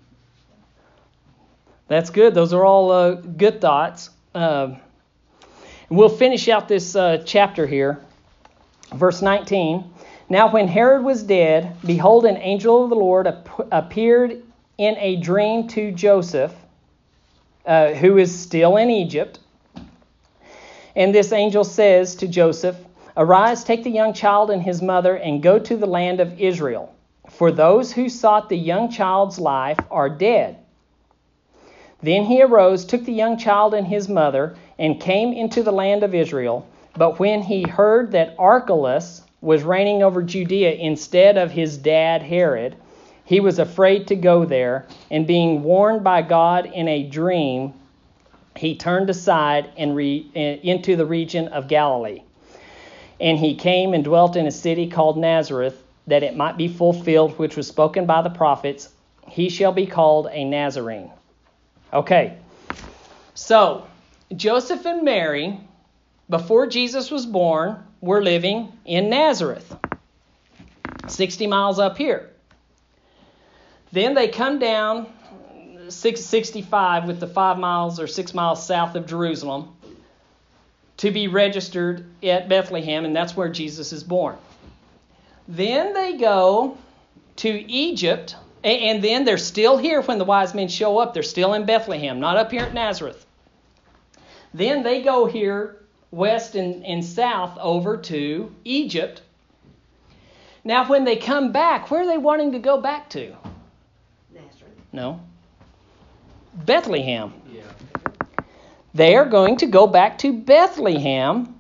That's good. Those are all good thoughts. We'll finish out this chapter here. Verse 19. Now when Herod was dead, behold, an angel of the Lord appeared in a dream to Joseph, who is still in Egypt. And this angel says to Joseph, Arise, take the young child and his mother, and go to the land of Israel. For those who sought the young child's life are dead. Then he arose, took the young child and his mother, and came into the land of Israel. But when he heard that Archelaus was reigning over Judea instead of his dad Herod, he was afraid to go there, and being warned by God in a dream, he turned aside and into the region of Galilee. And he came and dwelt in a city called Nazareth, that it might be fulfilled which was spoken by the prophets, he shall be called a Nazarene. Okay, so Joseph and Mary, before Jesus was born, were living in Nazareth, 60 miles up here. Then they come down 665 with the 5 miles or 6 miles south of Jerusalem to be registered at Bethlehem, and that's where Jesus is born. Then they go to Egypt, and then they're still here when the wise men show up. They're still in Bethlehem, not up here at Nazareth. Then they go here west and south over to Egypt. Now when they come back, where are they wanting to go back to? Nazareth. No. Bethlehem. Yeah. They are going to go back to Bethlehem.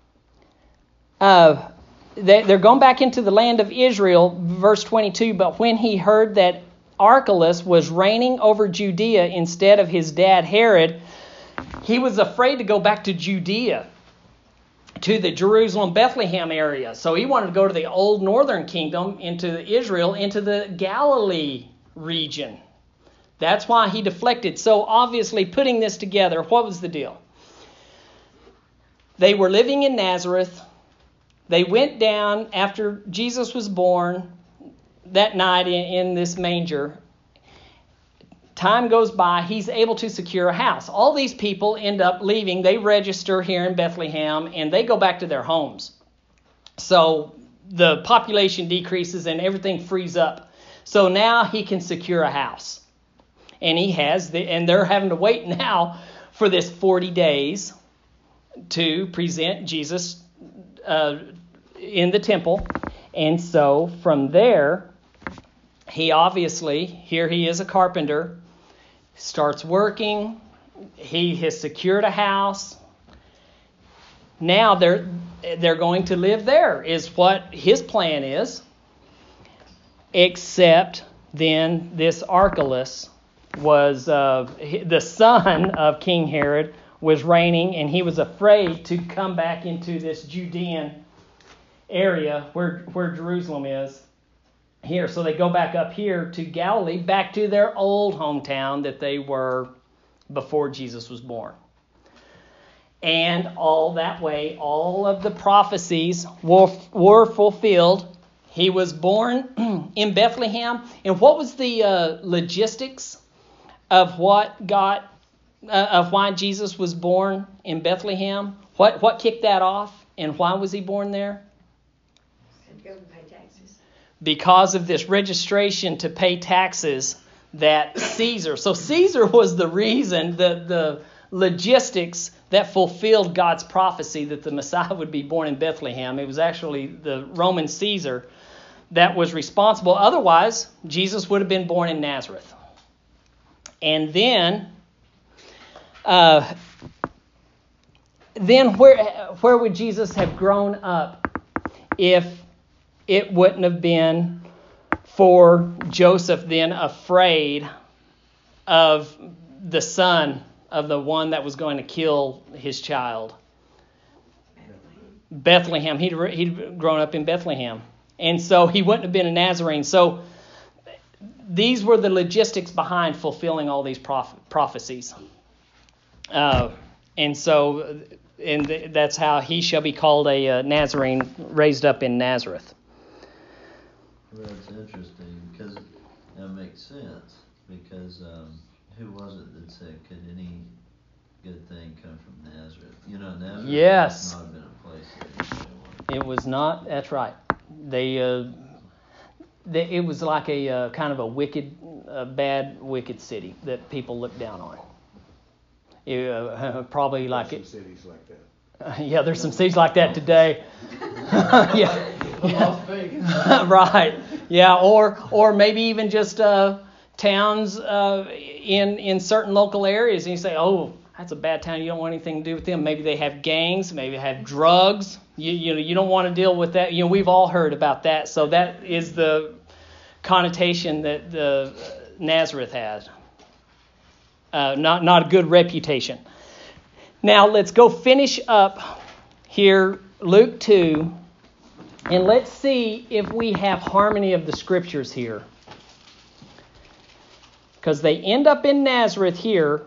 They're going back into the land of Israel, verse 22. But when he heard that Archelaus was reigning over Judea instead of his dad Herod, he was afraid to go back to Judea, to the Jerusalem, Bethlehem area. So he wanted to go to the old northern kingdom, into Israel, into the Galilee region. That's why he deflected. So obviously, putting this together, what was the deal? They were living in Nazareth. They went down after Jesus was born that night in this manger. Time goes by. He's able to secure a house. All these people end up leaving. They register here in Bethlehem, and they go back to their homes. So the population decreases and everything frees up. So now he can secure a house. And he has, and they're having to wait now for this 40 days to present Jesus in the temple. And so from there, he obviously, here he is a carpenter, starts working. He has secured a house. Now they're going to live there, is what his plan is. Except then this Archelaus was the son of King Herod, was reigning, and he was afraid to come back into this Judean area where Jerusalem is here. So they go back up here to Galilee, back to their old hometown that they were before Jesus was born. And all that way, all of the prophecies were fulfilled. He was born in Bethlehem. And what was the logistics of why Jesus was born in Bethlehem? What kicked that off, and why was he born there? Go and pay taxes. Because of this registration to pay taxes that Caesar. So Caesar was the reason, the logistics that fulfilled God's prophecy that the Messiah would be born in Bethlehem. It was actually the Roman Caesar that was responsible. Otherwise, Jesus would have been born in Nazareth. And then where would Jesus have grown up if it wouldn't have been for Joseph then afraid of the son of the one that was going to kill his child? Bethlehem. He'd grown up in Bethlehem. And so he wouldn't have been a Nazarene. So these were the logistics behind fulfilling all these prophecies. And that's how he shall be called a Nazarene, raised up in Nazareth. Well, that's interesting because that makes sense. Because who was it that said, could any good thing come from Nazareth? You know, Nazareth yes. must not have been a place that it was not. That's right. It was like a kind of a bad, wicked city that people looked down on. Probably like it. Some cities like that. Yeah, there's some cities like that today. Yeah. Las Vegas. Right. Yeah, or maybe even just towns in certain local areas, and you say, oh, that's a bad town. You don't want anything to do with them. Maybe they have gangs. Maybe they have drugs. You don't want to deal with that. We've all heard about that. So that is the connotation that the Nazareth has. Not a good reputation. Now let's go finish up here, Luke 2, and let's see if we have harmony of the scriptures here. Because they end up in Nazareth here,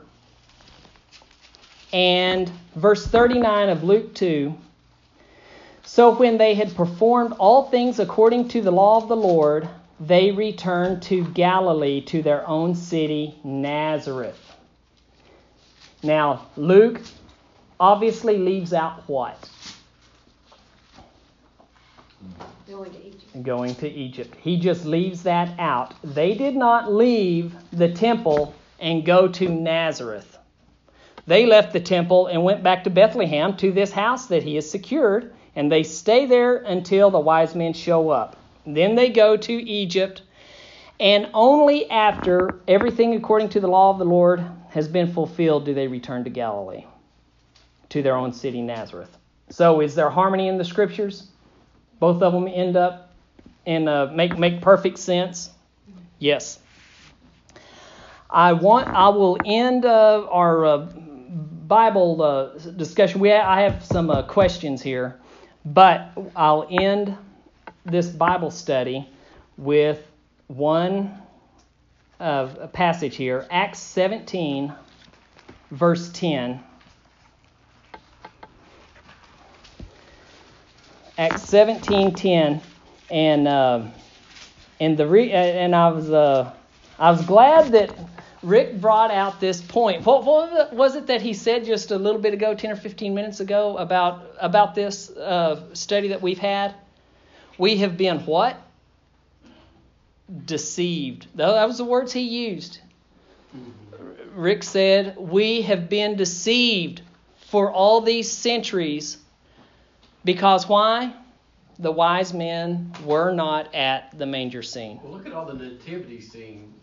and verse 39 of Luke 2, so when they had performed all things according to the law of the Lord, they returned to Galilee, to their own city, Nazareth. Now, Luke obviously leaves out what? Going to Egypt. Going to Egypt. He just leaves that out. They did not leave the temple and go to Nazareth. They left the temple and went back to Bethlehem, to this house that he has secured, and they stay there until the wise men show up. Then they go to Egypt, and only after everything according to the law of the Lord has been fulfilled do they return to Galilee, to their own city, Nazareth. So is there harmony in the scriptures? Both of them end up and make perfect sense? Yes. I will end our Bible discussion. I have some questions here, but I'll end this Bible study with one passage here, Acts 17, verse 10. Acts 17:10, and I was glad that Rick brought out this point. What was it that he said just a little bit ago, 10 or 15 minutes ago, about this study that we've had? We have been what? Deceived. That was the words he used. Rick said, we have been deceived for all these centuries. Because why? The wise men were not at the manger scene. Well, look at all the nativity scenes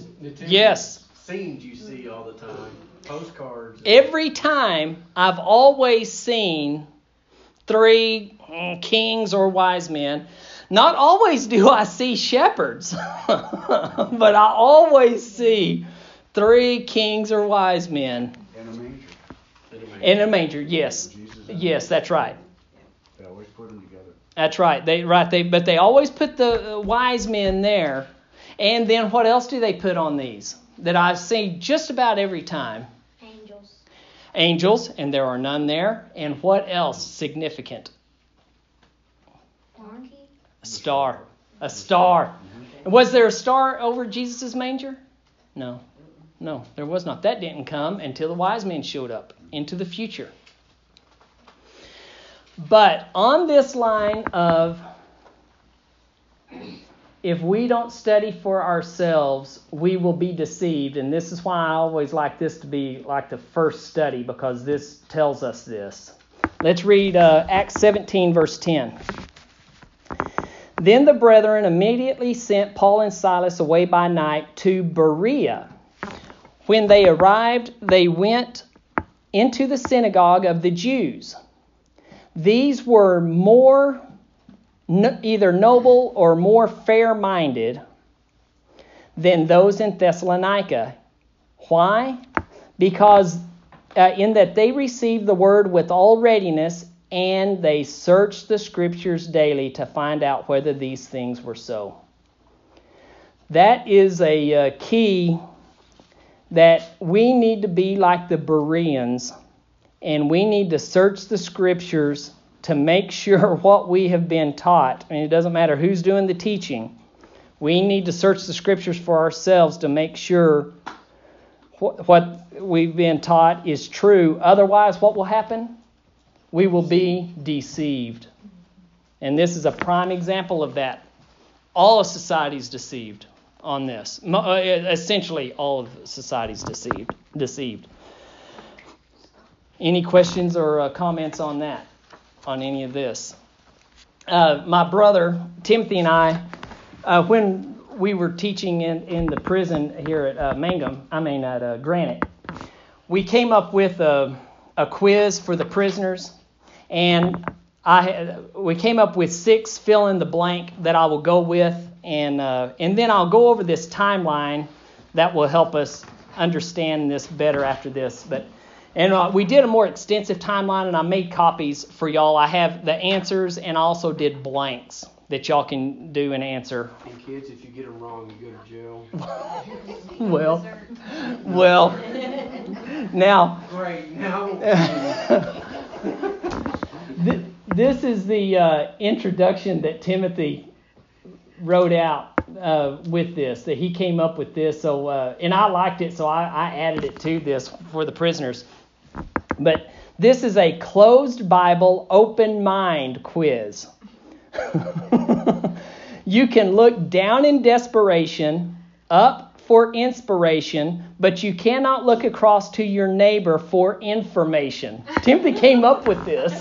you see all the time. Postcards. Every time I've always seen 3 kings or wise men. Not always do I see shepherds, but I always see 3 kings or wise men. In a manger. In a manger, yes. Yes, that's right. They always put them together. That's right. But they always put the wise men there. And then what else do they put on these that I've seen just about every time? Angels. Angels, and there are none there. And what else significant? Donkey. A star. A star. And was there a star over Jesus' manger? No, there was not. That didn't come until the wise men showed up into the future. But on this line of, if we don't study for ourselves, we will be deceived. And this is why I always like this to be like the first study, because this tells us this. Let's read Acts 17, verse 10. Then the brethren immediately sent Paul and Silas away by night to Berea. When they arrived, they went into the synagogue of the Jews. These were more either noble or more fair-minded, than those in Thessalonica. Why? Because in that they received the word with all readiness, and they searched the Scriptures daily to find out whether these things were so. That is a key, that we need to be like the Bereans, and we need to search the Scriptures to make sure what we have been taught, and it doesn't matter who's doing the teaching, we need to search the Scriptures for ourselves to make sure what we've been taught is true. Otherwise, what will happen? We will be deceived. And this is a prime example of that. All of society is deceived on this. Essentially, all of society is deceived. Any questions or comments on that? On any of this? My brother, Timothy, and I, when we were teaching in the prison here at Granite, we came up with a quiz for the prisoners, and we came up with 6 fill in the blank that I will go with, and then I'll go over this timeline that will help us understand this better after this. And we did a more extensive timeline, and I made copies for y'all. I have the answers, and I also did blanks that y'all can do and answer. And kids, if you get them wrong, you go to jail. well, now. Great, now. This is the introduction that Timothy wrote out with this, that he came up with this. So, and I liked it, so I added it to this for the prisoners. But this is a closed Bible, open mind quiz. You can look down in desperation, up for inspiration, but you cannot look across to your neighbor for information. Timothy came up with this.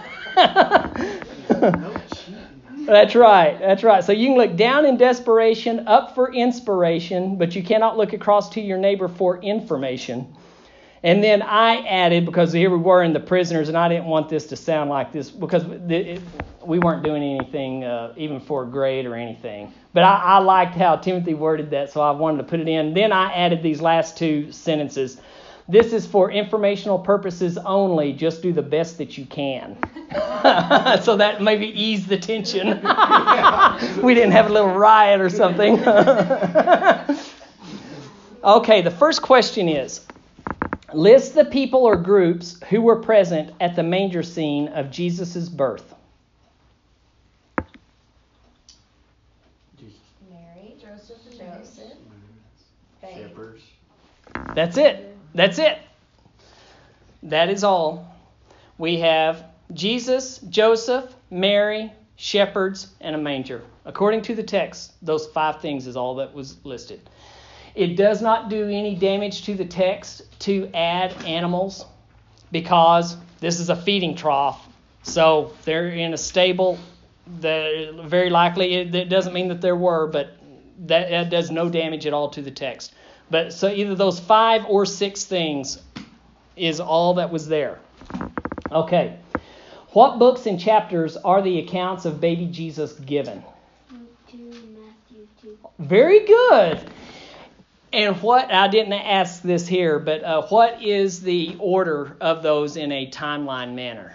That's right. So you can look down in desperation, up for inspiration, but you cannot look across to your neighbor for information. And then I added, because here we were in the prisoners, and I didn't want this to sound like this, because we weren't doing anything even for a grade or anything. But I liked how Timothy worded that, so I wanted to put it in. Then I added these last 2 sentences. This is for informational purposes only. Just do the best that you can. So that maybe eased the tension. We didn't have a little riot or something. Okay, the first question is, list the people or groups who were present at the manger scene of Jesus' birth. Mary, Joseph, Shepherds. That's it. That is all. We have Jesus, Joseph, Mary, shepherds, and a manger. According to the text, those 5 things is all that was listed. It does not do any damage to the text to add animals, because this is a feeding trough. So they're in a stable. Very likely, it doesn't mean that there were, but that does no damage at all to the text. But so either those 5 or 6 things is all that was there. Okay. What books and chapters are the accounts of baby Jesus given? Luke 2, Matthew 2. Very good. And I didn't ask this here, but what is the order of those in a timeline manner?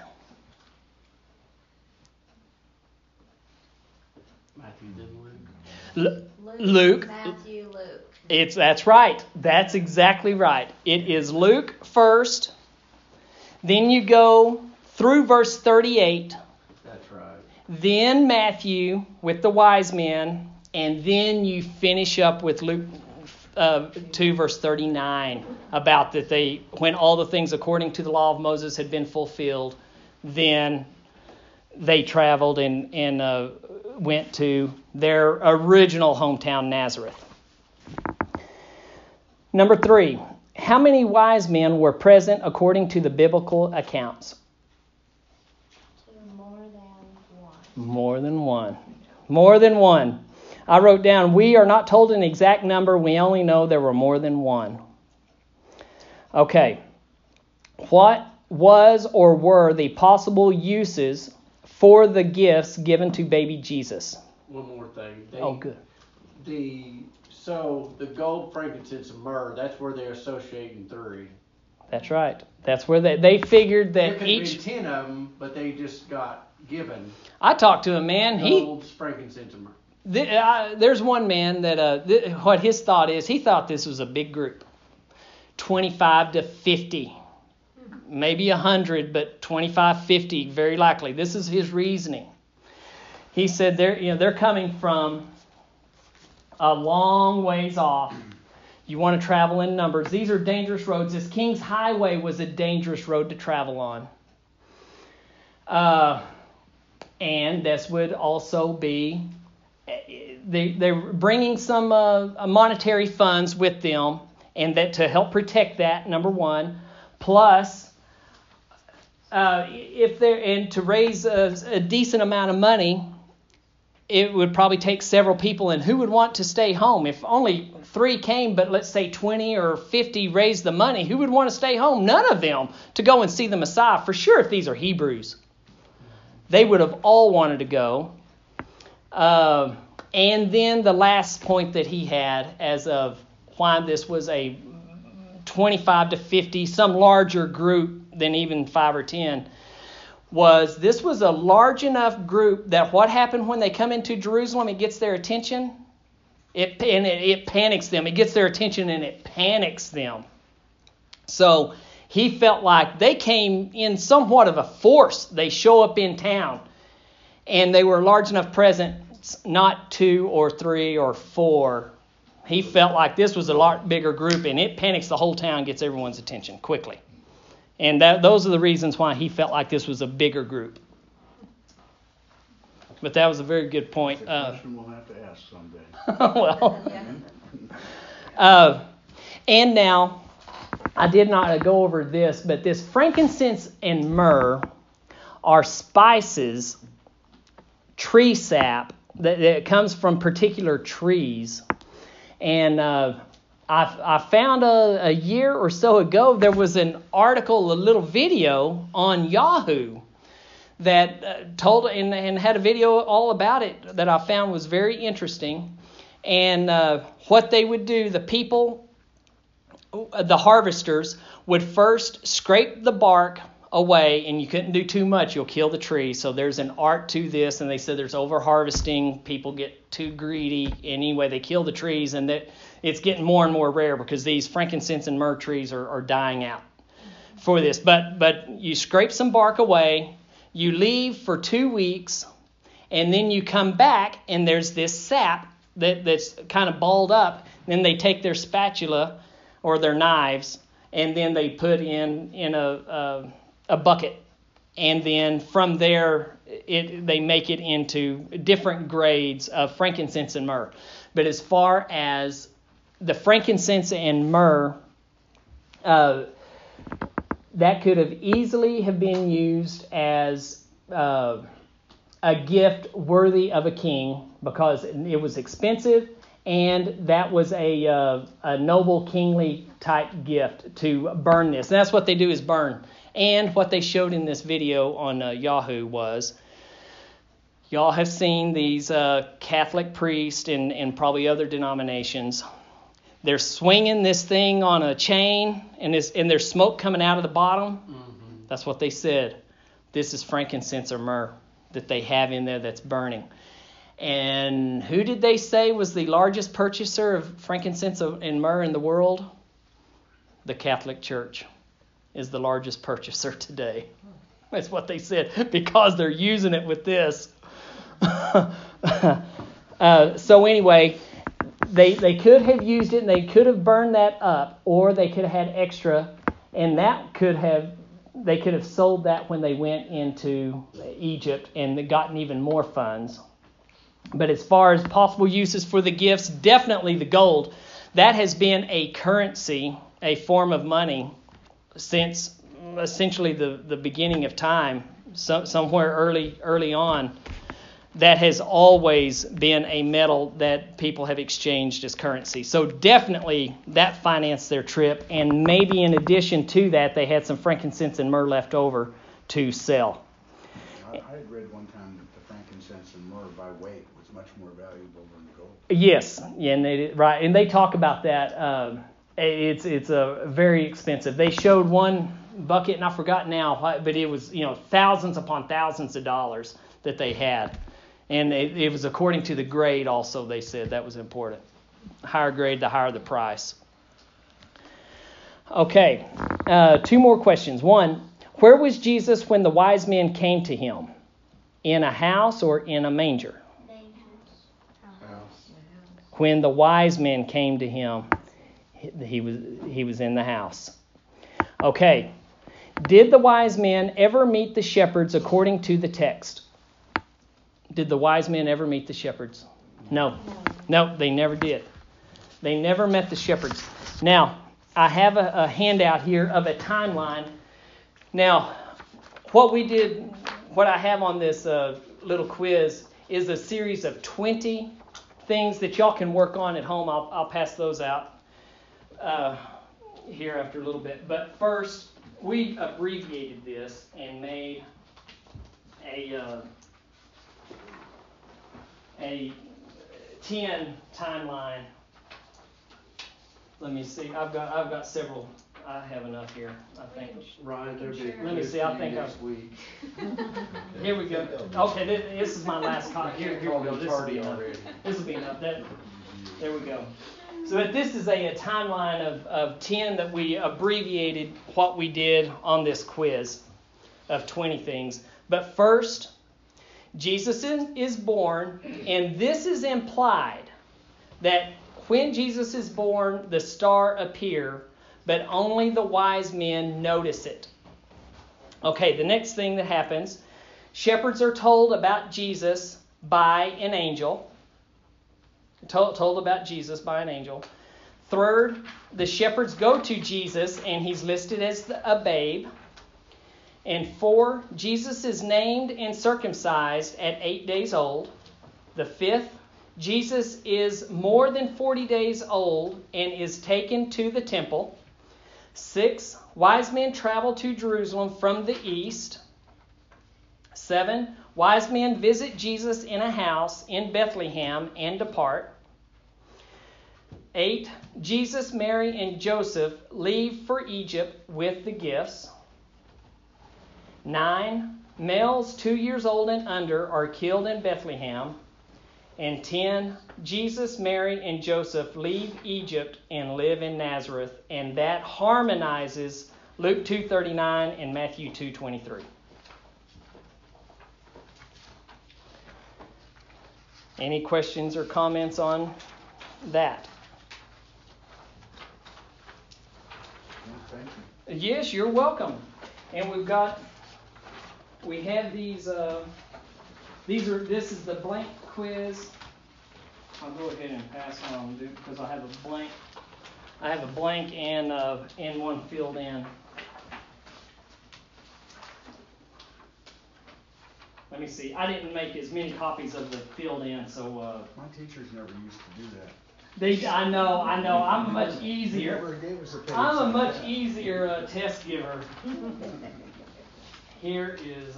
Matthew, then Luke. Matthew, Luke. That's right. That's exactly right. It is Luke first. Then you go through verse 38. That's right. Then Matthew with the wise men. And then you finish up with Luke 2 verse 39, about that when all the things according to the law of Moses had been fulfilled, then they traveled and went to their original hometown, Nazareth. Number 3, how many wise men were present according to the biblical accounts? More than one. I wrote down, we are not told an exact number. We only know there were more than one. Okay. What was or were the possible uses for the gifts given to baby Jesus? One more thing. Oh, good. The So the gold, frankincense, and myrrh, that's where they're associating 3. That's right. That's where they figured There that could each. be 10 of them, but they just got given I talked to a man. gold, frankincense, and myrrh. There's one man that what his thought is. He thought this was a big group, 25 to 50, maybe 100, but 25, 50, very likely. This is his reasoning. He said they're coming from a long ways off. You want to travel in numbers. These are dangerous roads. This King's Highway was a dangerous road to travel on. And this would also be, they're bringing some monetary funds with them, and that to help protect that, number one. Plus, to raise a decent amount of money, it would probably take several people, and who would want to stay home? If only 3 came, but let's say 20 or 50 raised the money, who would want to stay home? None of them to go and see the Messiah. For sure, if these are Hebrews, they would have all wanted to go. And then the last point that he had as of why this was a 25 to 50, some larger group than even 5 or 10, was this was a large enough group that what happened when they come into Jerusalem, it gets their attention. It panics them. It gets their attention and it panics them. So he felt like they came in somewhat of a force. They show up in town. And they were a large enough presence, not 2 or 3 or 4. He felt like this was a lot bigger group, and it panics the whole town, gets everyone's attention quickly. And those are the reasons why he felt like this was a bigger group. But that was a very good point. That's a question we'll have to ask someday. And now, I did not go over this, but this frankincense and myrrh are spices, tree sap, that comes from particular trees. And I found a year or so ago, there was an article, a little video on Yahoo that told and had a video all about it that I found was very interesting. And what they would do, the people, the harvesters, would first scrape the bark away, and you couldn't do too much, you'll kill the tree. So there's an art to this, and they said there's over-harvesting, people get too greedy. Anyway, they kill the trees, and that it's getting more and more rare because these frankincense and myrrh trees are dying out for this. But you scrape some bark away, you leave for 2 weeks, and then you come back, and there's this sap that's kind of balled up. Then they take their spatula or their knives, and then they put in a bucket, and then from there they make it into different grades of frankincense and myrrh. But as far as the frankincense and myrrh, that could have easily have been used as a gift worthy of a king because it was expensive, and that was a noble kingly type gift to burn this. And that's what they do, is burn. And what they showed in this video on Yahoo was, y'all have seen these Catholic priests and probably other denominations. They're swinging this thing on a chain, and there's smoke coming out of the bottom. Mm-hmm. That's what they said. This is frankincense or myrrh that they have in there that's burning. And who did they say was the largest purchaser of frankincense and myrrh in the world? The Catholic Church is the largest purchaser today. That's what they said, because they're using it with this. So anyway, they could have used it and they could have burned that up, or they could have had extra, and they could have sold that when they went into Egypt and gotten even more funds. But as far as possible uses for the gifts, definitely the gold. That has been a currency, a form of money, since essentially the beginning of time, somewhere early on. That has always been a metal that people have exchanged as currency. So definitely that financed their trip, and maybe in addition to that, they had some frankincense and myrrh left over to sell. I had read one time that the frankincense frankincense and myrrh by weight was much more valuable than gold. Yes, yeah, and they talk about that. It's a very expensive. They showed one bucket, and I forgot now, but it was thousands upon thousands of dollars that they had, and it was according to the grade. Also, they said that was important. Higher grade, the higher the price. Okay, 2 more questions. 1, where was Jesus when the wise men came to him? In a house or in a manger? House. When the wise men came to him, he was in the house. Okay, did the wise men ever meet the shepherds according to the text? Did the wise men ever meet the shepherds? No, they never did. They never met the shepherds. Now, I have a handout here of a timeline. Now, what I have on this little quiz is a series of 20 things that y'all can work on at home. I'll pass those out here after a little bit. But first, we abbreviated this and made a 10 timeline. Let me see. I've got several. I have enough here, I think. Ryan, Let me see. I think next week. Here we go. Okay, this is my last copy. Here we go. This will be enough. This will be enough. There we go. So this is a timeline of 10 that we abbreviated what we did on this quiz of 20 things. But first, Jesus is born, and this is implied that when Jesus is born, the star appears, but only the wise men notice it. Okay, the next thing that happens, shepherds are told about Jesus by an angel. Told about Jesus by an angel. Third, the shepherds go to Jesus, and he's listed as a babe. And 4, Jesus is named and circumcised at 8 days old. The 5th, Jesus is more than 40 days old and is taken to the temple. 6, wise men travel to Jerusalem from the east. 7, wise men visit Jesus in a house in Bethlehem and depart. 8, Jesus, Mary, and Joseph leave for Egypt with the gifts. 9, males 2 years old and under are killed in Bethlehem. And 10, Jesus, Mary, and Joseph leave Egypt and live in Nazareth. And that harmonizes Luke 2:39 and Matthew 2:23. Any questions or comments on that? Thank you. Yes, you're welcome. And we have these. This is the blank quiz. I'll go ahead and pass on because I have a blank. I have a blank and one filled in. Let me see. I didn't make as many copies of the filled in, so. My teachers never used to do that. I know. I'm much easier. I'm a much easier test giver. Here is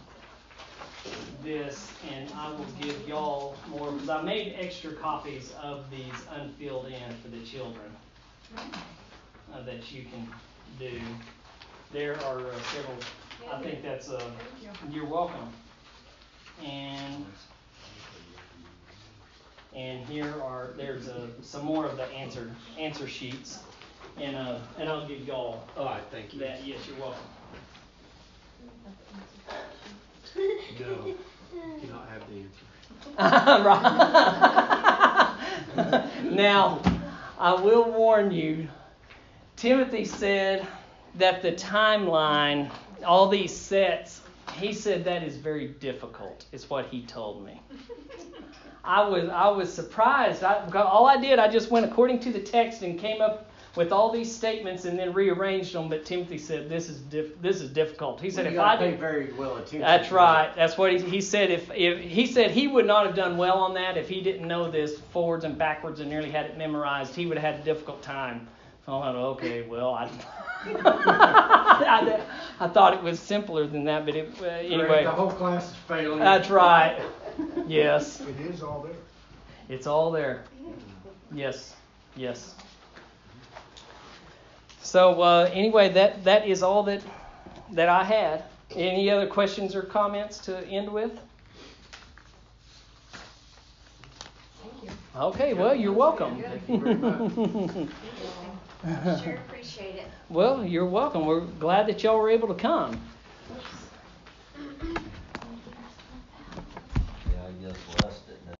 this, and I will give y'all more because I made extra copies of these unfilled in for the children that you can do. There are several. I think that's you're welcome. And there's some more of the answer sheets, and I'll give y'all. All right, thank you. That. Yes, you're welcome. No, you cannot have the answer. Right. Now, I will warn you. Timothy said that the timeline, all these sets, he said that is very difficult. Is what he told me. I was surprised. All I did, I just went according to the text and came up with all these statements and then rearranged them. But Timothy said this is difficult. He said if I pay very well attention. That's right. That's what he said. If he said he would not have done well on that if he didn't know this forwards and backwards and nearly had it memorized. He would have had a difficult time. So I thought, okay, well, I thought it was simpler than that, but anyway. The whole class is failing. That's right. Yes. It is all there. It's all there. Yes. Yes. So anyway, that is all that I had. Any other questions or comments to end with? Thank you. Okay, well, you're welcome. Thank you very much. Sure appreciate it. Well, you're welcome. We're glad that y'all were able to come.